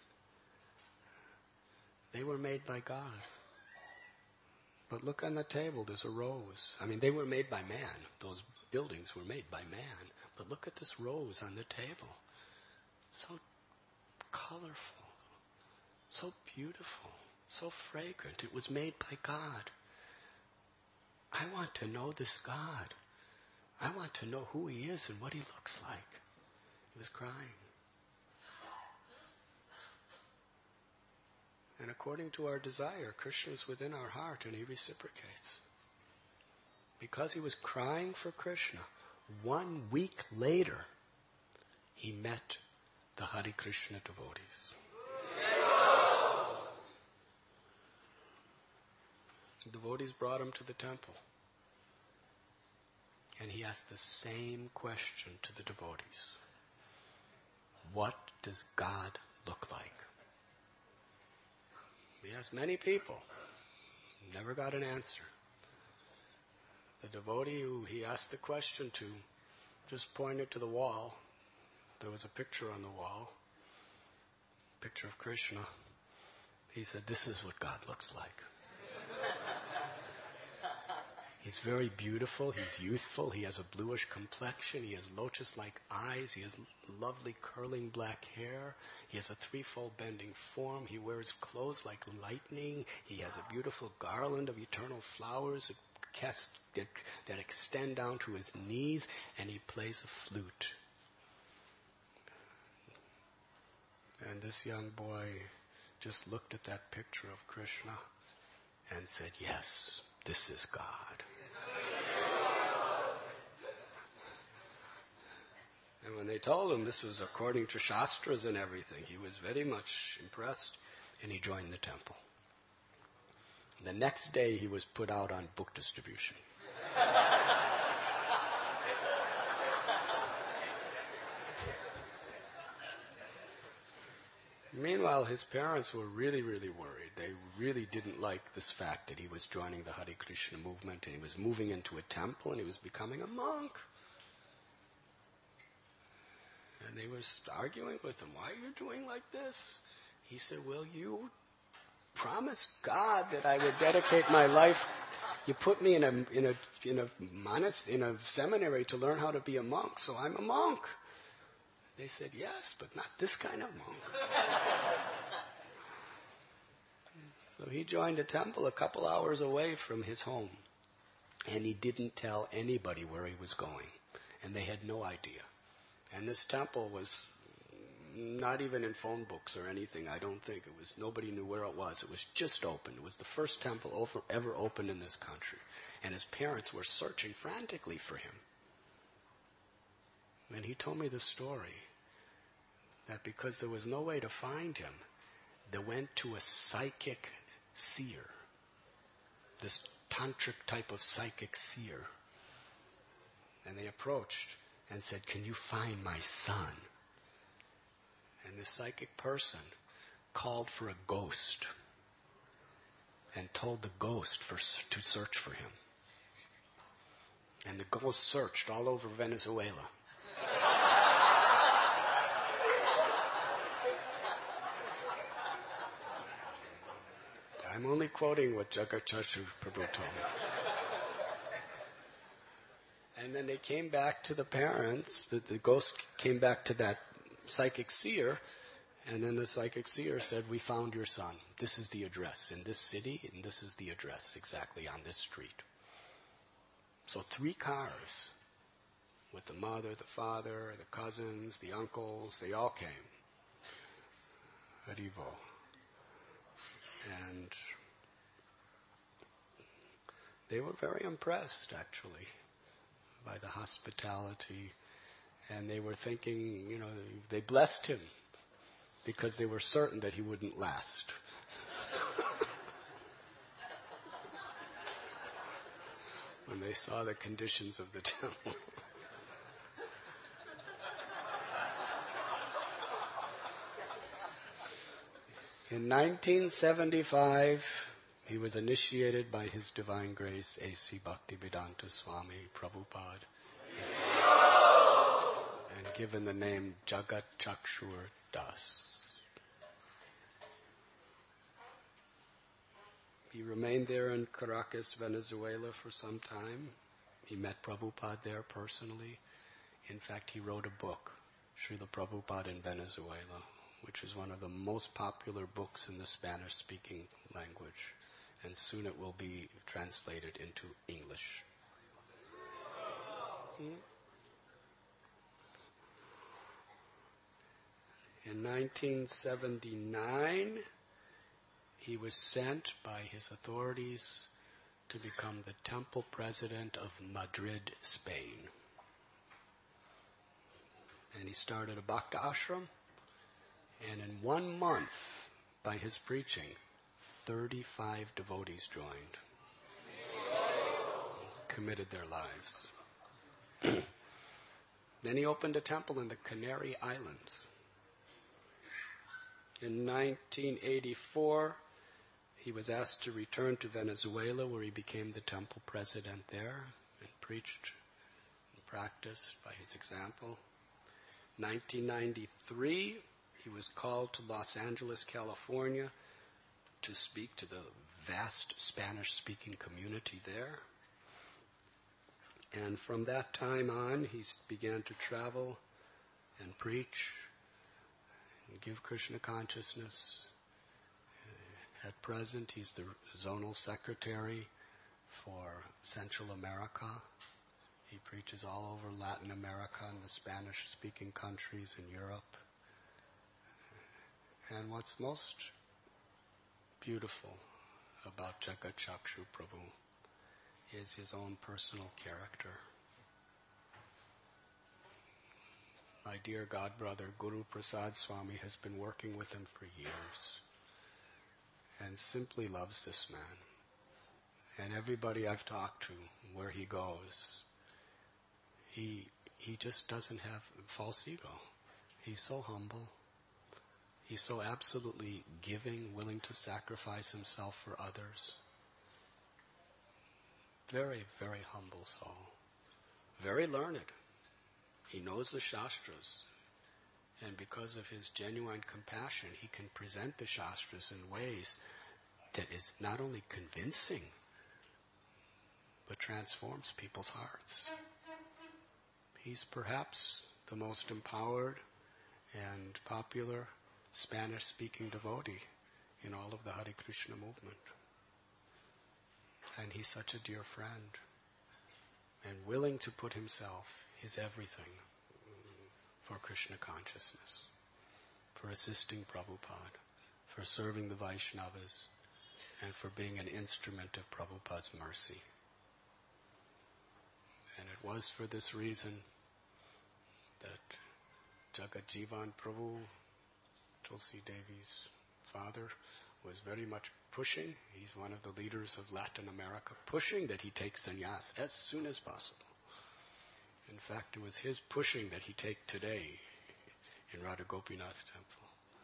They were made by God. But look on the table, there's a rose. I mean, they were made by man. Those buildings were made by man. But look at this rose on the table. So colorful, so beautiful, so fragrant. It was made by God. I want to know this God. I want to know who He is and what He looks like." He was crying. And according to our desire, Krishna is within our heart and He reciprocates. Because he was crying for Krishna, 1 week later, he met the Hare Krishna devotees. The devotees brought him to the temple. And he asked the same question to the devotees. What does God look like? He asked many people. Never got an answer. The devotee who he asked the question to just pointed to the wall. There was a picture on the wall. Picture of Krishna. He said, "This is what God looks like." He's very beautiful, he's youthful, he has a bluish complexion, he has lotus-like eyes, he has lovely curling black hair, he has a threefold bending form, he wears clothes like lightning, he has a beautiful garland of eternal flowers that extend down to his knees, and he plays a flute. And this young boy just looked at that picture of Krishna and said, "Yes, this is God." And when they told him this was according to Shastras and everything, he was very much impressed, and he joined the temple. The next day he was put out on book distribution. Meanwhile, his parents were really, really worried. They really didn't like this fact that he was joining the Hare Krishna movement and he was moving into a temple and he was becoming a monk. And they were arguing with him. "Why are you doing like this?" He said, "Well, you promised God that I would dedicate my life. You put me in a seminary to learn how to be a monk, so I'm a monk." They said, "Yes, but not this kind of monk." So he joined a temple a couple hours away from his home. And he didn't tell anybody where he was going. And they had no idea. And this temple was not even in phone books or anything, I don't think. Nobody knew where it was. It was just open. It was the first temple ever opened in this country. And his parents were searching frantically for him. And he told me the story that because there was no way to find him, they went to a psychic seer, this tantric type of psychic seer. And they approached and said, "Can you find my son?" And this psychic person called for a ghost and told the ghost to search for him. And the ghost searched all over Venezuela. I'm only quoting what Jagat Chatur Prabhu told me. And then they came back to the parents, the ghost came back to that psychic seer, and then the psychic seer said, "We found your son. This is the address in this city, and this is the address exactly on this street." So 3 cars with the mother, the father, the cousins, the uncles, they all came. Haribo. And they were very impressed, actually, by the hospitality. And they were thinking, they blessed him because they were certain that he wouldn't last. when they saw the conditions of the temple. In 1975, he was initiated by His Divine Grace A.C. Bhaktivedanta Swami Prabhupada and given the name Jagat Chakshur Das. He remained there in Caracas, Venezuela for some time. He met Prabhupada there personally. In fact, he wrote a book, Srila Prabhupada in Venezuela, which is one of the most popular books in the Spanish-speaking language. And soon it will be translated into English. In 1979, he was sent by his authorities to become the temple president of Madrid, Spain. And he started a Bhakta ashram, and in 1 month, by his preaching, 35 devotees joined, committed their lives. Then he opened a temple in the Canary Islands. In 1984, he was asked to return to Venezuela, where he became the temple president there and preached and practiced by his example. 1993, he was called to Los Angeles, California, to speak to the vast Spanish-speaking community there. And from that time on, he began to travel and preach and give Krishna consciousness. At present, he's the zonal secretary for Central America. He preaches all over Latin America and the Spanish-speaking countries in Europe. And what's most beautiful about Jagat Chakshu Prabhu is his own personal character. My dear godbrother Guru Prasad Swami has been working with him for years and simply loves this man. And everybody I've talked to, where he goes, he just doesn't have false ego. He's so humble. He's so absolutely giving, willing to sacrifice himself for others. Very, very humble soul. Very learned. He knows the Shastras. And because of his genuine compassion, he can present the Shastras in ways that is not only convincing, but transforms people's hearts. He's perhaps the most empowered and popular Spanish-speaking devotee in all of the Hare Krishna movement. And he's such a dear friend and willing to put himself, his everything, for Krishna consciousness, for assisting Prabhupada, for serving the Vaishnavas, and for being an instrument of Prabhupada's mercy. And it was for this reason that Jagat Jivan Prabhu, Tulsi Devi's father, was very much pushing. He's one of the leaders of Latin America, pushing that he take sannyas as soon as possible. In fact, it was his pushing that he take today in Radha Gopinath Temple.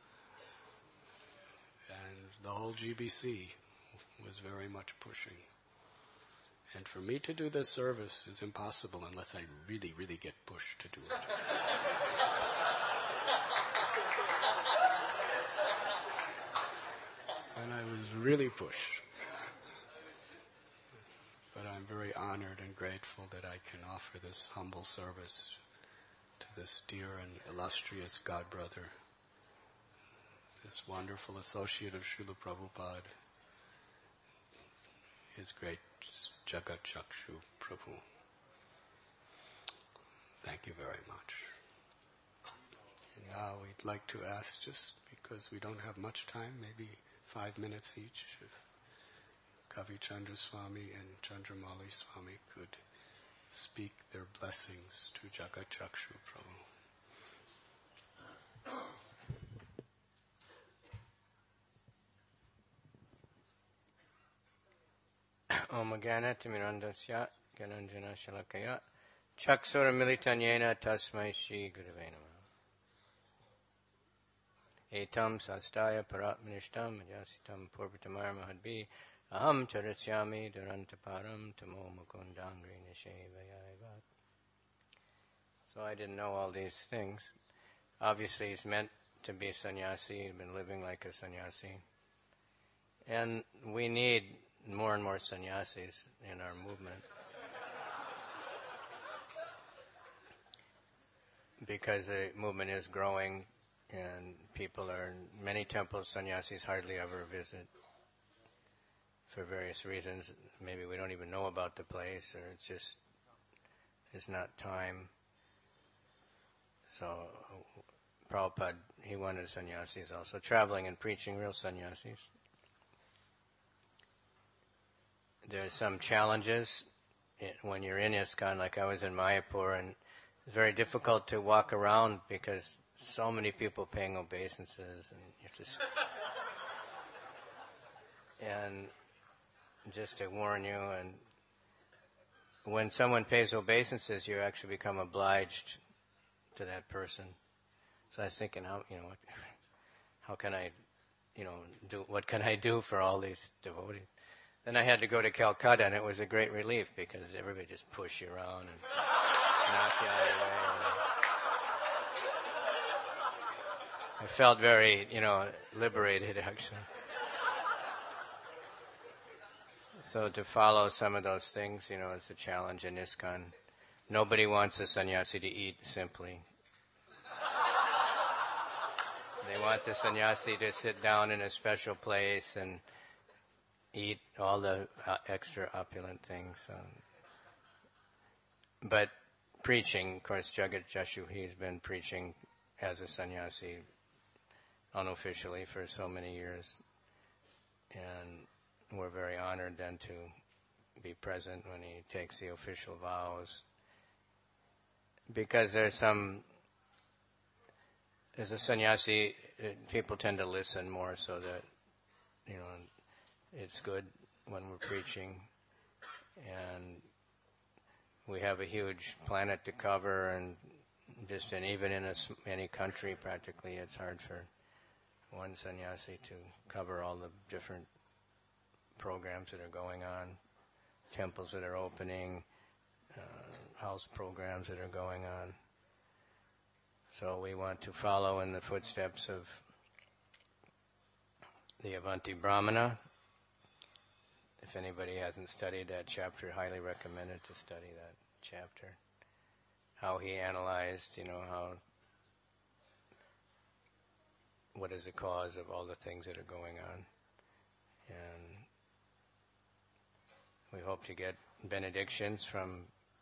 And the whole GBC was very much pushing. And for me to do this service is impossible unless I really, really get pushed to do it. And I was really pushed. But I'm very honored and grateful that I can offer this humble service to this dear and illustrious godbrother, this wonderful associate of Srila Prabhupada, his great Jagat Chakshu Prabhu. Thank you very much. And now we'd like to ask, just because we don't have much time, maybe 5 minutes each, if Kavi Chandra Swami and Chandramali Swami could speak their blessings to Jagat Chakshu Prabhu. Om Gyanatimirandasya Gananjana Shalakaya Chaksura Militanyena Tasmai Shri Gurave Namaha. Etam Sastaya Paratmanishtam Ajasitam Purvatamar Mahadbi Aham Charasyami Durantaparam Tamo Mukundangri Nishevayaivat. So I didn't know all these things. Obviously he's meant to be sannyasi. He'd been living like a sannyasi. And we need more and more sannyasis in our movement. Because the movement is growing and people are in many temples, sannyasis hardly ever visit for various reasons. Maybe we don't even know about the place, or it's not time. So Prabhupada, he wanted sannyasis also, traveling and preaching, real sannyasis. There's some challenges when you're in ISKCON, like I was in Mayapur, and it's very difficult to walk around because so many people paying obeisances, and you have to and just to warn you, and when someone pays obeisances, you actually become obliged to that person. So I was thinking, how can I, what can I do for all these devotees? Then I had to go to Calcutta, and it was a great relief because everybody just push you around and knock you out of the way. I felt very, liberated actually. So to follow some of those things, it's a challenge in ISKCON. Nobody wants a sannyasi to eat simply. They want the sannyasi to sit down in a special place and eat all the extra opulent things. But preaching, of course, Jagat Jashu, he's been preaching as a sannyasi unofficially for so many years. And we're very honored then to be present when he takes the official vows. Because as a sannyasi, people tend to listen more, so that, it's good when we're preaching. And we have a huge planet to cover, and even in any country practically, it's hard for one sannyasi to cover all the different programs that are going on, temples that are opening, house programs that are going on. So we want to follow in the footsteps of the Avanti Brahmana. If anybody hasn't studied that chapter, highly recommended to study that chapter. How he analyzed, what is the cause of all the things that are going on. And we hope to get benedictions from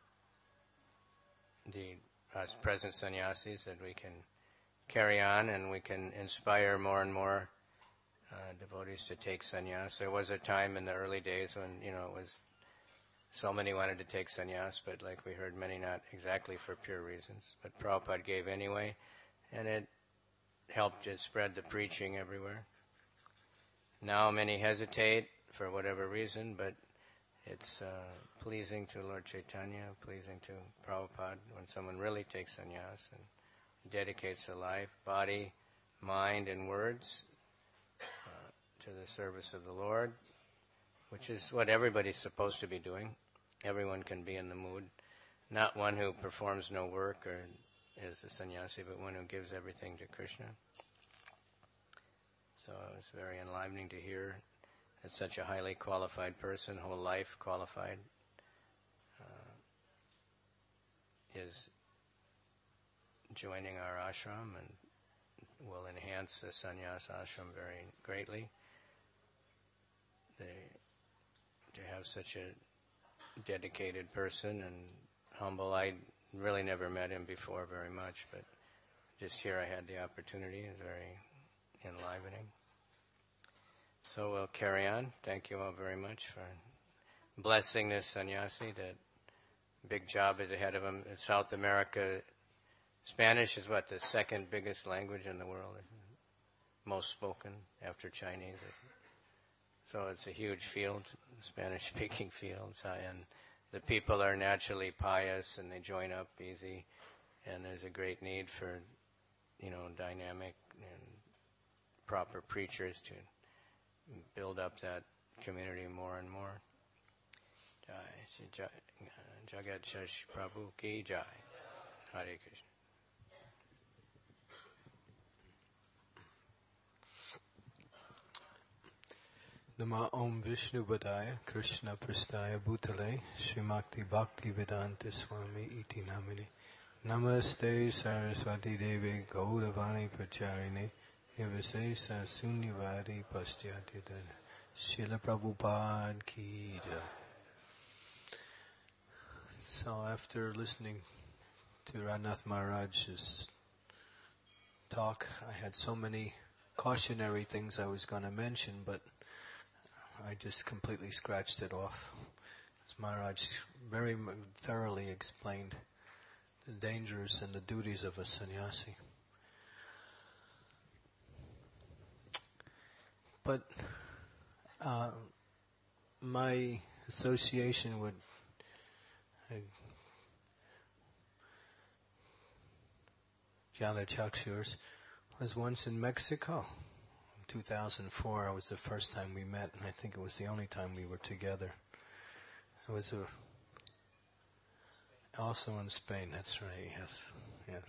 us present sannyasis that we can carry on, and we can inspire more and more devotees to take sannyas. There was a time in the early days when, it was so many wanted to take sannyas, but like we heard, many not exactly for pure reasons. But Prabhupada gave anyway, and it helped to spread the preaching everywhere. Now many hesitate for whatever reason, but it's pleasing to Lord Chaitanya, pleasing to Prabhupada when someone really takes sannyas and dedicates their life, body, mind, and words to the service of the Lord, which is what everybody's supposed to be doing. Everyone can be in the mood. Not one who performs no work or is a sannyasi, but one who gives everything to Krishna. So it's very enlivening to hear that such a highly qualified person, whole life qualified, is joining our ashram and will enhance the sannyas ashram very greatly. To have such a dedicated person and humble. I really never met him before very much, but just here I had the opportunity. It's very enlivening. So we'll carry on. Thank you all very much for blessing this sannyasi. That big job is ahead of him. In South America, Spanish is the second biggest language in the world, most spoken after Chinese. So it's a huge field, Spanish-speaking field, and the people are naturally pious and they join up easy, and there's a great need for, dynamic and proper preachers to build up that community more and more. Jai Jagat Shash Prabhu Ki Jai. Hare Krishna. Nama Om Vishnu Vadaya Krishna Prasthaya Bhutale Srimakti Bhakti Vedanta Swami Iti Namini Namaste Saraswati Devi Gauravani Pracharini Nivasesa Sunyavadi Pastyati Dana Srila Prabhupada Ki Jai. So after listening to Radhanath Maharaj's talk, I had so many cautionary things I was going to mention, but I just completely scratched it off. As Maharaj very thoroughly explained the dangers and the duties of a sannyasi. But my association with Jnana Chakshurs was once in Mexico. 2004 was the first time we met, and I think it was the only time we were together. It was also in Spain, that's right, yes.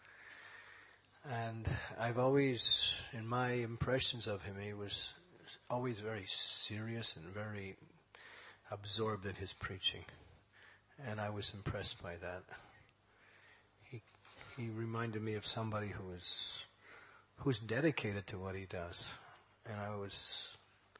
And I've always, in my impressions of him, he was always very serious and very absorbed in his preaching. And I was impressed by that. He reminded me of somebody who's dedicated to what he does. And I was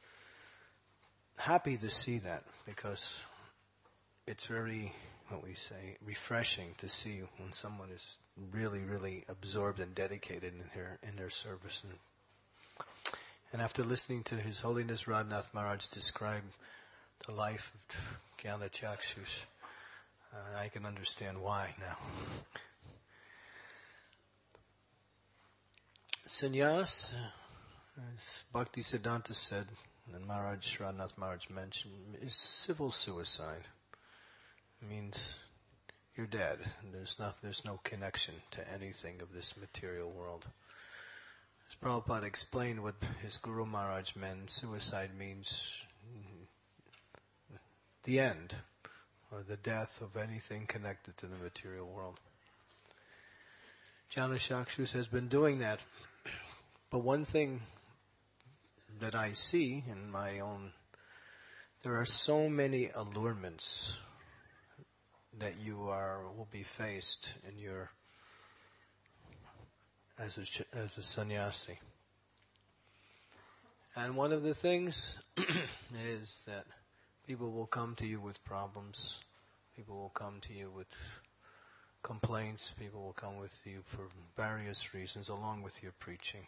happy to see that, because it's very, refreshing to see when someone is really, really absorbed and dedicated in their service. And after listening to His Holiness Radhanath Maharaj describe the life of Jnana Chakshus, I can understand why now. Sannyas, as Bhakti Siddhanta said, and Radhanath Maharaj mentioned, is civil suicide. It means you're dead. There's no connection to anything of this material world. As Prabhupada explained what his Guru Maharaj meant, suicide means the end, or the death of anything connected to the material world. Jnana Chakshus has been doing that. But one thing that I see in my own, there are so many allurements that you will be faced in your as a sannyasi. And one of the things is that people will come to you with problems. People will come to you with complaints. People will come with you for various reasons, along with your preaching.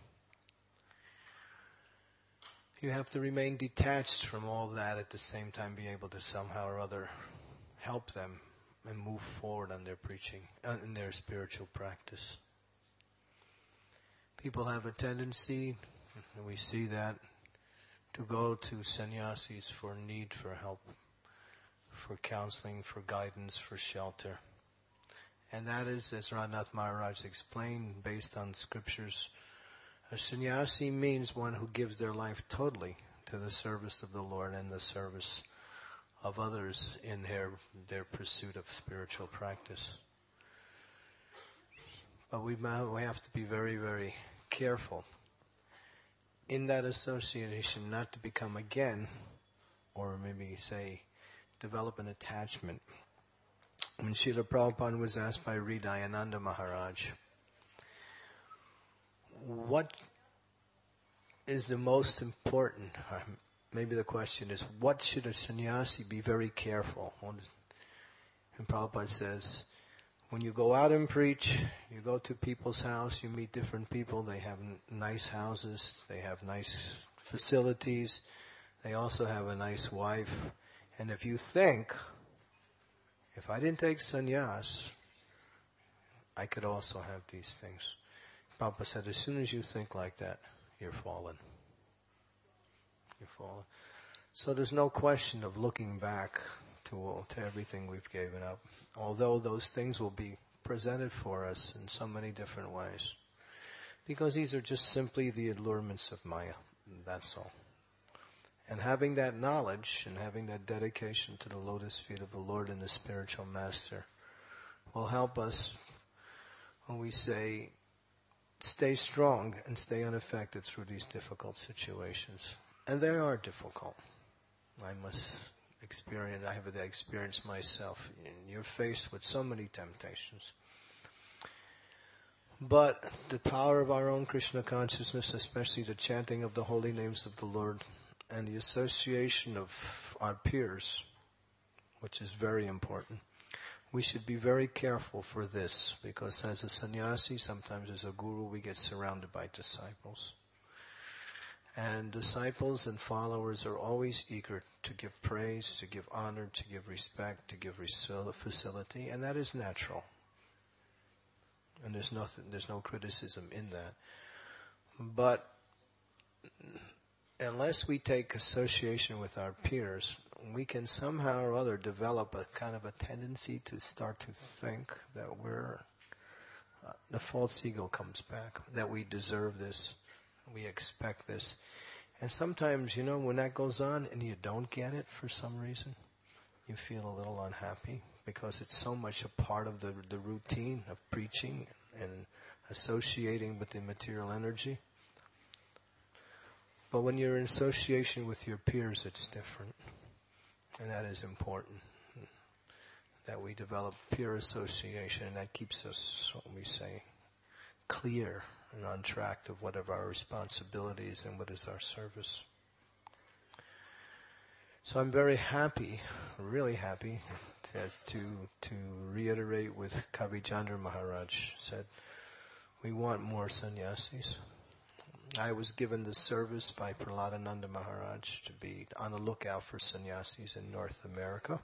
You have to remain detached from all that, at the same time be able to somehow or other help them and move forward on their preaching, in their spiritual practice. People have a tendency, and we see that, to go to sannyasis for need for help, for counseling, for guidance, for shelter. And that is, as Radhanath Maharaj explained, based on scriptures, a sannyasi means one who gives their life totally to the service of the Lord and the service of others in their pursuit of spiritual practice. But we have to be very, very careful in that association not to become again, or maybe say, develop an attachment. When Srila Prabhupada was asked by Hridayananda Maharaj, what is the most important, maybe the question is, what should a sannyasi be very careful? And Prabhupada says, when you go out and preach, you go to people's house, you meet different people, they have nice houses, they have nice facilities, they also have a nice wife. And if you think, if I didn't take sannyas, I could also have these things. Prabhupada said, as soon as you think like that, you're fallen. You're fallen. So there's no question of looking back to to everything we've given up. Although those things will be presented for us in so many different ways. Because these are just simply the allurements of Maya. That's all. And having that knowledge and having that dedication to the lotus feet of the Lord and the spiritual master will help us when we say, stay strong and stay unaffected through these difficult situations. And they are difficult. I must experience, I have that experience myself. You're faced with so many temptations. But the power of our own Krishna consciousness, especially the chanting of the holy names of the Lord and the association of our peers, which is very important, we should be very careful for this, because as a sannyasi, sometimes as a guru, we get surrounded by disciples. And disciples and followers are always eager to give praise, to give honor, to give respect, to give facility, and that is natural. And there's no criticism in that. But unless we take association with our peers, we can somehow or other develop a kind of a tendency to start to think that the false ego comes back, that we deserve this, we expect this. And sometimes, when that goes on and you don't get it for some reason, you feel a little unhappy because it's so much a part of the routine of preaching and associating with the material energy. But when you're in association with your peers, it's different. And that is important, that we develop peer association, and that keeps us, what we say, clear and on track of what are our responsibilities and what is our service. So I'm very happy, really happy, to reiterate with Kavi Chandra Maharaj said, we want more sannyasis. I was given the service by Prahladananda Maharaj to be on the lookout for sannyasis in North America.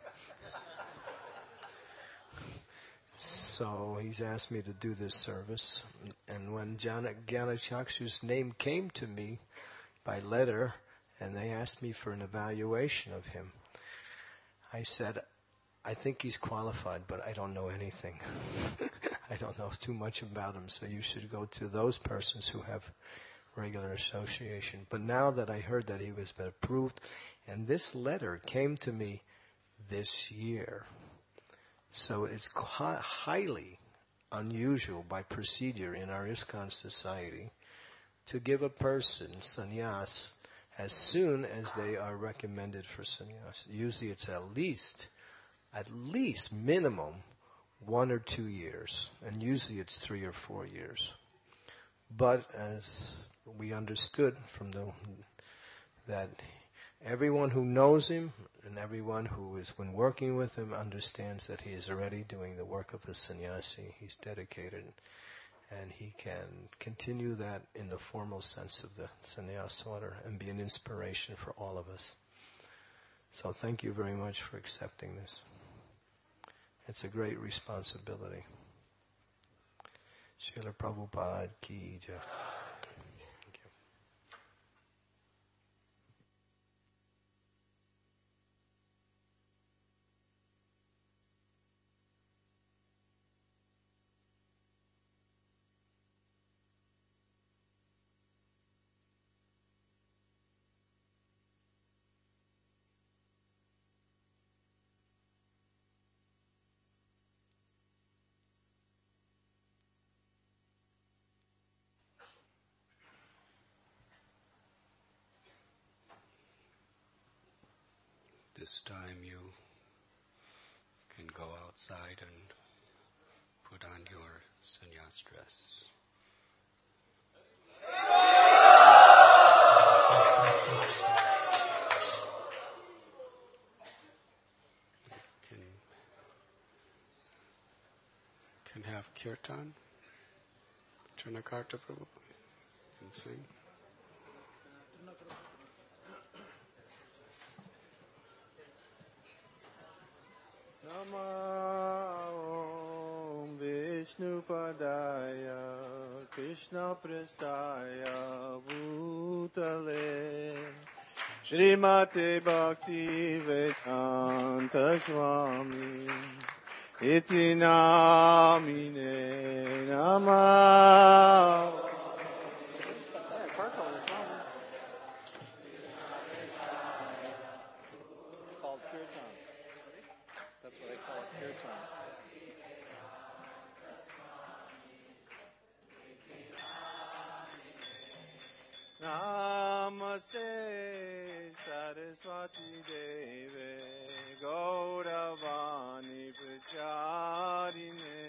So he's asked me to do this service. And when Gyanachakshu's name came to me by letter, and they asked me for an evaluation of him, I said, I think he's qualified, but I don't know anything. I don't know too much about him, so you should go to those persons who have regular association. But now that I heard that he was been approved, and this letter came to me this year, so it's highly unusual by procedure in our ISKCON society to give a person sannyas as soon as they are recommended for sannyas. Usually it's at least minimum 1 or 2 years, and usually it's 3 or 4 years. But as we understood from that everyone who knows him and everyone who has been working with him understands that he is already doing the work of a sannyasi. He's dedicated, and he can continue that in the formal sense of the sannyas order and be an inspiration for all of us. So thank you very much for accepting this. It's a great responsibility. Srila Prabhupada Ki Jai. Thank you. This time you can go outside and put on your sannyas dress. Can have kirtan, Chanakarta Prabhu, and sing. Namo Vishnupadaya Krishna Prestaya Bhutale Srimate Bhakti Vedanta Swami Iti Namine Namah. It's called kirtan. That's what I call it, kirtan. Namaste Saraswati Deve Gauravani Pracharine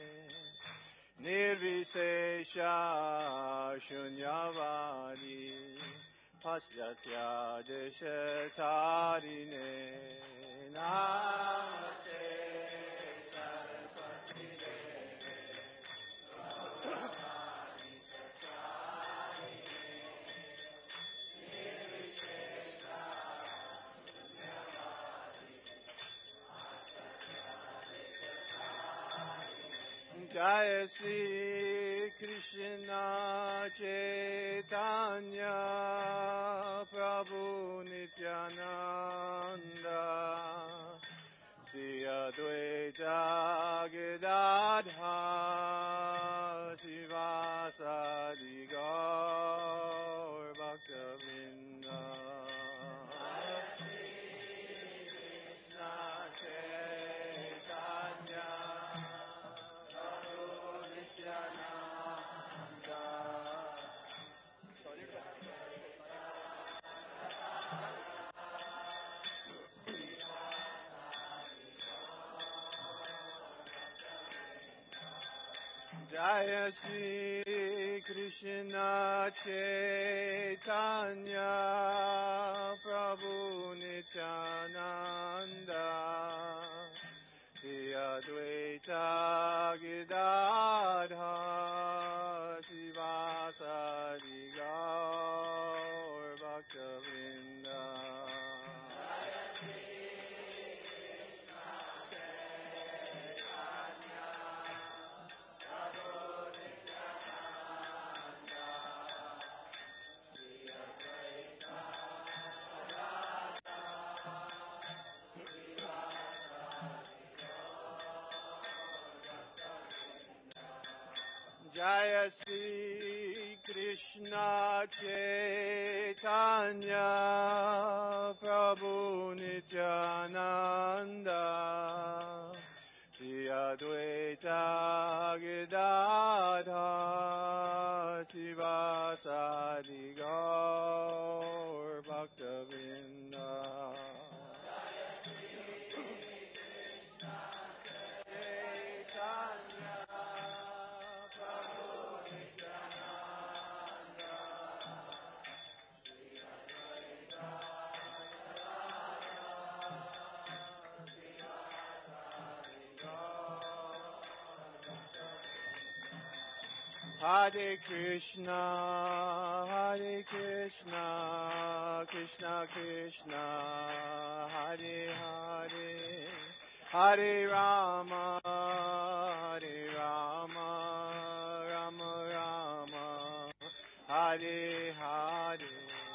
Nirvisesha Shunyavadi Paschatya Deshatarine Namaste Saraswati Jaya Sri Krishna Chaitanya Prabhu Nityananda Sri Advaita Gadadhar Sivasadi Gaur Bhaktavinda Krishna Chaitanya Jaya Shri Krishna Chaitanya Prabhu Nityananda Sri Advaita Gadadhar Sivasadi Gaur Bhaktavinda Jaya Shri Krishna Chaitanya Prabhu Nityananda Sri Advaita Gadadhar Sivasadi Gaur Bhaktavinda Hare Krishna, Krishna Krishna, Hare Hare, Hare Rama, Rama Rama, Hare Hare.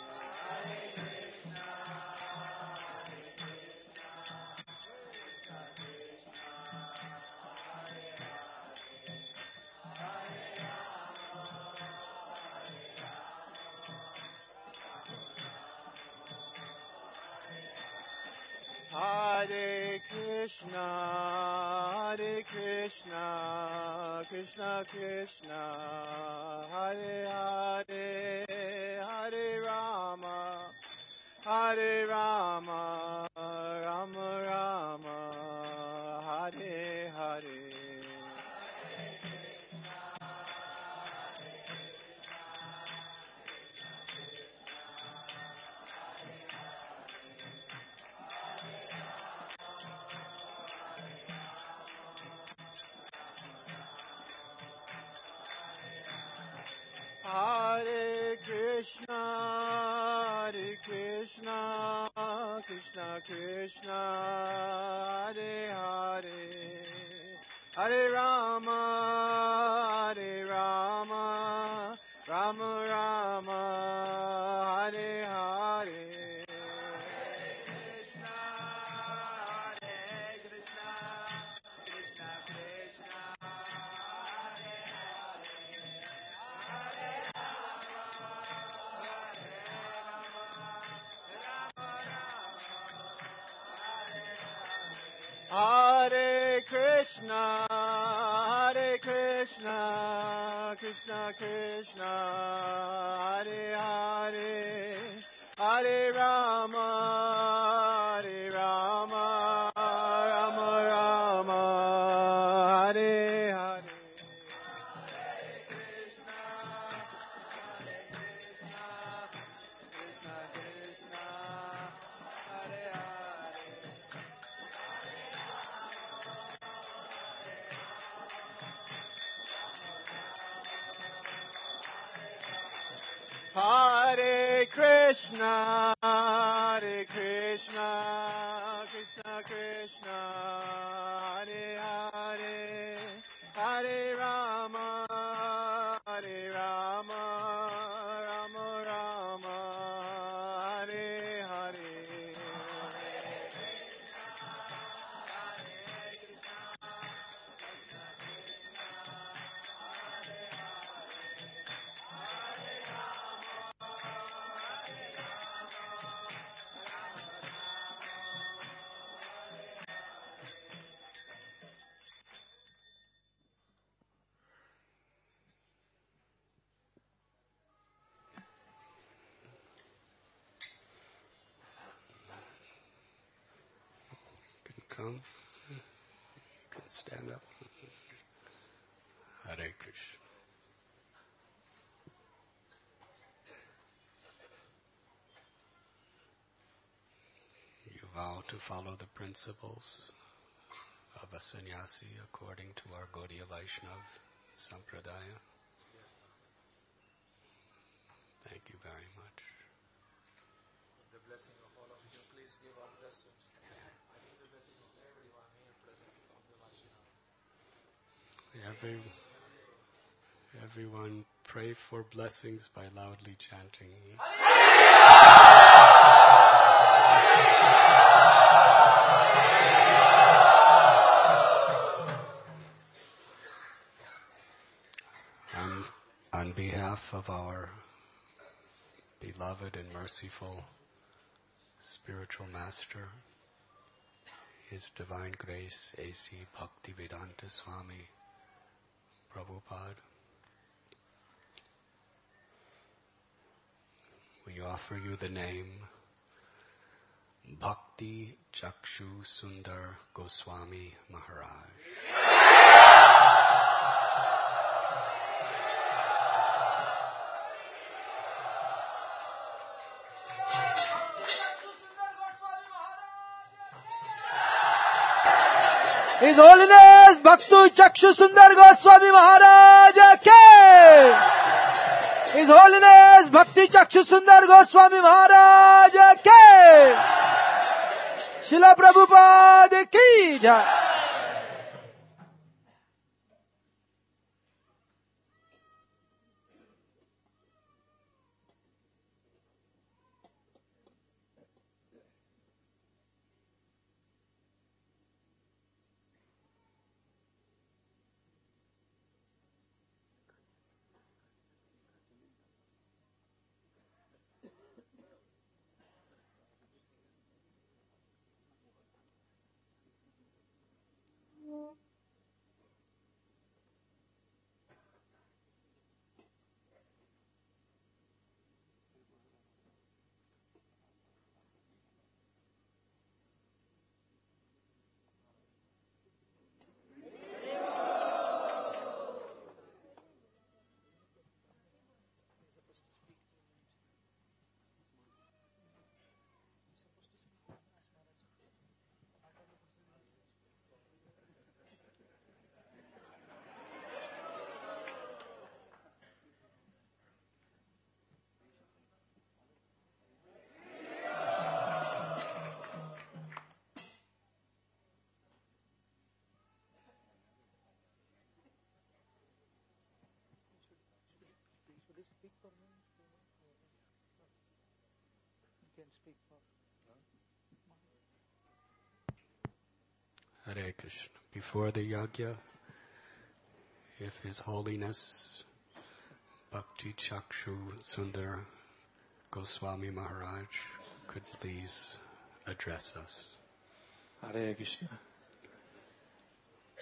Hare Krishna, Krishna Krishna, Hare Hare, Hare Rama, Rama Rama, Hare Hare. Hare Krishna, Krishna Krishna, Hare Hare, Hare Rama, Rama Rama, Hare Hare. Hare Krishna, Krishna Krishna, Hare Hare, Hare Rama, Rama Rama, Hare Hare. Hare Krishna, Krishna Krishna, Hare Hare, Hare Rama, Rama Rama, Hare Hare. Come. You can stand up. Hare Krishna. You vow to follow the principles of a sannyasi according to our Gaudiya Vaishnav Sampradaya. Thank you very much. With the blessing of all of you, please give our blessings. I need the blessing of everyone here present from the Vaishnavas. Everyone pray for blessings by loudly chanting. On behalf of our beloved and merciful spiritual master, His Divine Grace A.C. Bhaktivedanta Swami Prabhupada, we offer you the name Bhakti Chakshu Sundar Goswami Maharaj. His Holiness Bhakti Chakshu Sundar Goswami Maharaj Ki! His Holiness Bhakti Chakshu Sundar Goswami Maharaj Ki! Srila Prabhupada Ki Jai! Hare Krishna. Before the yajna, if His Holiness Bhakti Chakshu Sundar Goswami Maharaj could please address us. Hare Krishna.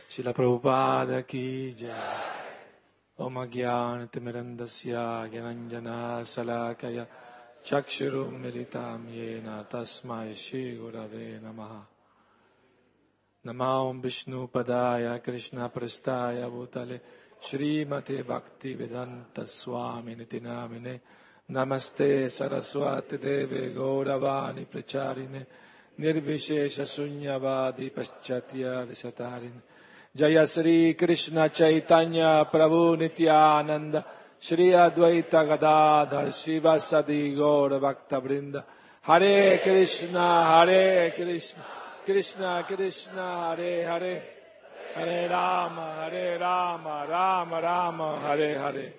Srila Prabhupada ki jai. Om Ajnana-timirandasya Gyananjana Salakaya Chakshurum Militam Yena Tasmai Shri Gurave Namaha. Namah Vishnu Padaya Krishna Prastaya Bhutale Srimate Bhakti Vedanta Swami Niti Namine Namaste Saraswati Deve Gauravani Pracharine Nirvishesha Sunyavadi Paschatya Desatarine Jaya Sri Krishna Chaitanya Prabhu Nityananda Shri Advaita Gadadhar Shivasadi Gaura Bhakta Vrinda Hare Krishna Krishna Krishna Hare Hare Hare Rama Rama Rama Hare Hare.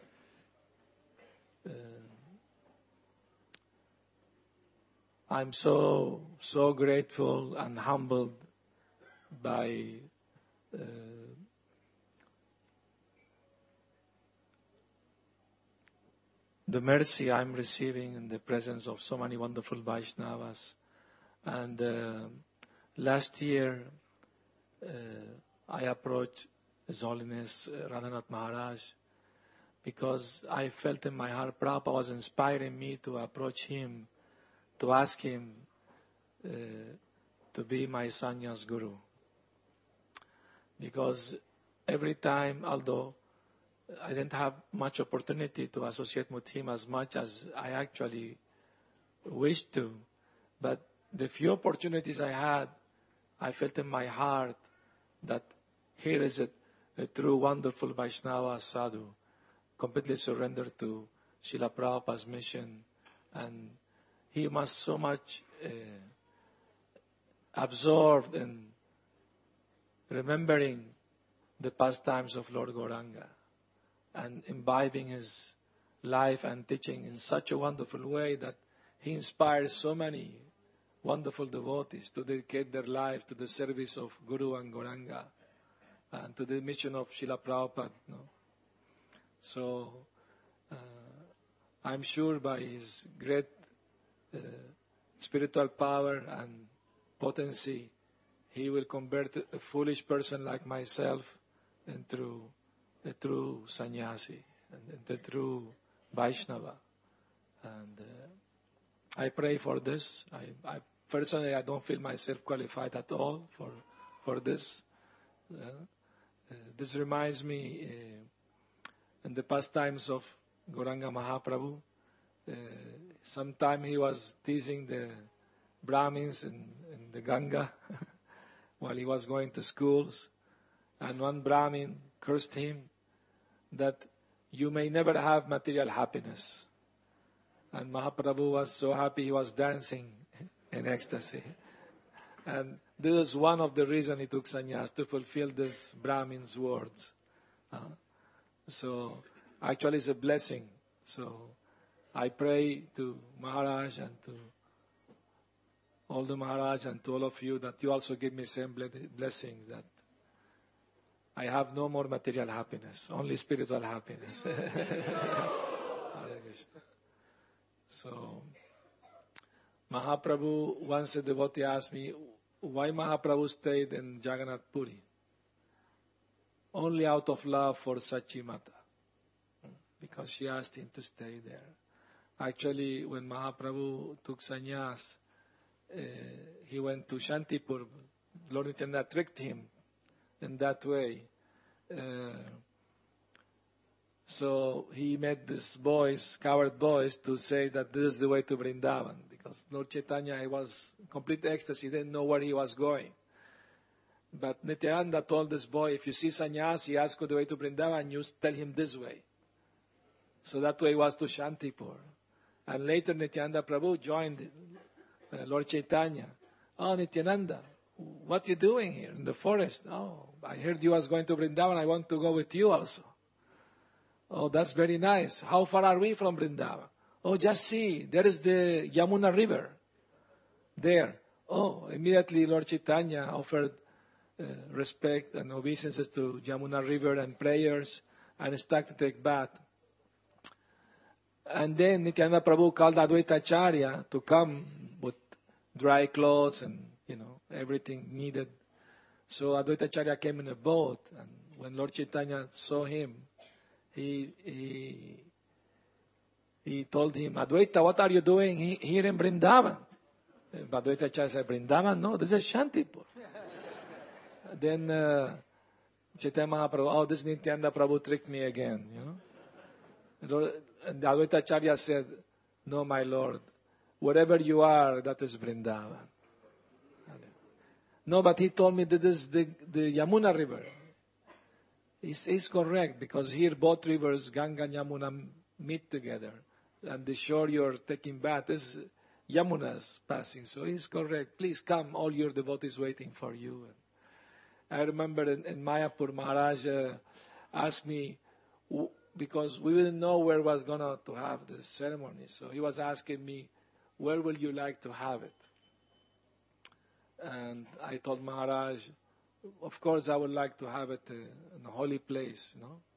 I'm so grateful and humbled by the mercy I'm receiving in the presence of so many wonderful Vaishnavas. And last year, I approached His Holiness Radhanath Maharaj because I felt in my heart Prabhupada was inspiring me to approach him, to ask him to be my sannyas guru. Because every time, although I didn't have much opportunity to associate with him as much as I actually wished to, but the few opportunities I had, I felt in my heart that here is a true wonderful Vaishnava sadhu, completely surrendered to Srila Prabhupada's mission, and he must so much absorbed in remembering the pastimes of Lord Gauranga and imbibing his life and teaching in such a wonderful way that he inspires so many wonderful devotees to dedicate their lives to the service of Guru and Gauranga and to the mission of Srila Prabhupada. No? So, I'm sure by his great spiritual power and potency, he will convert a foolish person like myself into a true sannyasi and a true Vaishnava. And I pray for this. I personally, I don't feel myself qualified at all for this. This reminds me in the pastimes of Gauranga Mahaprabhu. Sometime he was teasing the Brahmins in the Ganga while he was going to schools, and one Brahmin cursed him that you may never have material happiness. And Mahaprabhu was so happy, he was dancing in ecstasy. And this is one of the reasons he took sannyas, to fulfill this Brahmin's words. So actually it's a blessing. So I pray to Maharaj and to all the Maharaj and to all of you that you also give me same blessings, that I have no more material happiness, only spiritual happiness. Hare Krishna. So, Mahaprabhu, once a devotee asked me, why Mahaprabhu stayed in Jagannath Puri? Only out of love for Sachi Mata. Because she asked him to stay there. Actually, when Mahaprabhu took sannyas, he went to Shantipur. Lord Nityananda tricked him in that way. So he made these boys, coward boys, to say that this is the way to Vrindavan. Because Lord Chaitanya, he was in complete ecstasy, didn't know where he was going. But Nityananda told this boy, if you see sannyasi, ask for the way to Vrindavan, you tell him this way. So that way was to Shantipur. And later Nityananda Prabhu joined Lord Chaitanya. Oh, Nityananda, what are you doing here in the forest? Oh, I heard you was going to Vrindavan. I want to go with you also. Oh, that's very nice. How far are we from Vrindavan? Oh, just see. There is the Yamuna River. There. Oh, immediately Lord Chaitanya offered respect and obeisances to Yamuna River and prayers and started to take bath. And then Nityananda Prabhu called Advaita Acharya to come with dry clothes and, everything needed. So Advaita Acharya came in a boat, and when Lord Chaitanya saw him, he told him, Advaita, what are you doing here in Vrindavan? Advaita Acharya said, Vrindavan? No, this is Shantipur. Then Chaitanya Mahaprabhu, oh, this Nityananda Prabhu tricked me again, And the Advaita Acharya said, no, my Lord, wherever you are, that is Vrindavan. No, but he told me that this is the Yamuna River. He's correct, because here both rivers, Ganga and Yamuna, meet together. And the shore you're taking bath is Yamuna's passing. So he's correct. Please come, all your devotees waiting for you. I remember in Mayapur, Maharaj asked me, because we didn't know where was going to have the ceremony. So he was asking me, where will you like to have it? And I told Maharaj, of course I would like to have it in a holy place,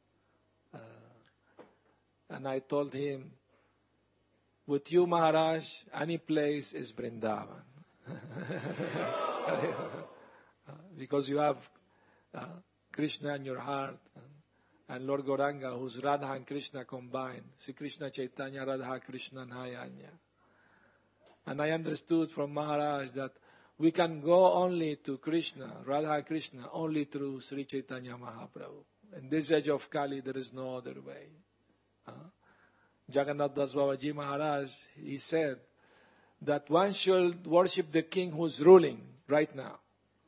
and I told him, with you, Maharaj, any place is Vrindavan. Because you have Krishna in your heart, and Lord Gauranga, who's Radha and Krishna combined. Sri Krishna Chaitanya, Radha Krishna Nayanya. And I understood from Maharaj that we can go only to Krishna, Radha Krishna, only through Sri Chaitanya Mahaprabhu. In this age of Kali, there is no other way. Jagannath Das Babaji Maharaj, he said that one should worship the king who's ruling right now.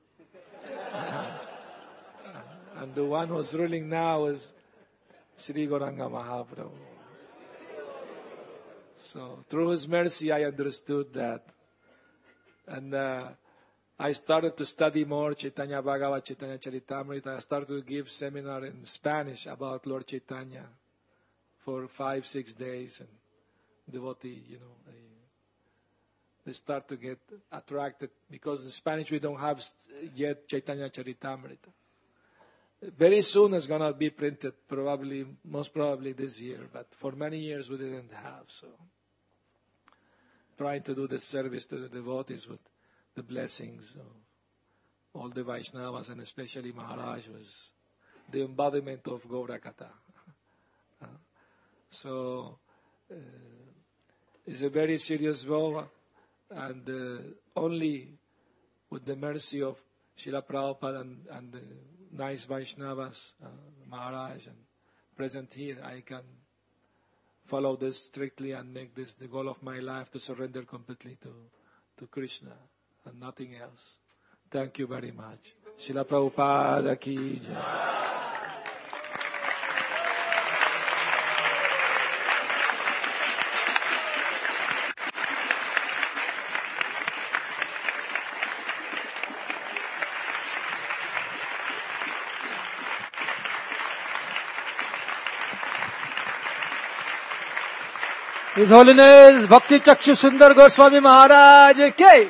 And the one who's ruling now is Sri Gauranga Mahaprabhu. So through his mercy, I understood that. And I started to study more Chaitanya Bhagavat, Chaitanya Charitamrita. I started to give seminar in Spanish about Lord Chaitanya for 5-6 days. And devotee, they start to get attracted, because in Spanish we don't have yet Chaitanya Charitamrita. Very soon it's going to be printed, most probably this year. But for many years we didn't have. So trying to do the service to the devotees with the blessings of all the Vaishnavas, and especially Maharaj was the embodiment of Gaura Katha. So it's a very serious vow, and only with the mercy of Srila Prabhupada and the nice Vaishnavas, Maharaj, and present here, I can follow this strictly and make this the goal of my life, to surrender completely to Krishna and nothing else. Thank you very much. Srila Prabhupada ki jai. His Holiness Bhakti Chakshu Sundar Goswami Maharaj ki.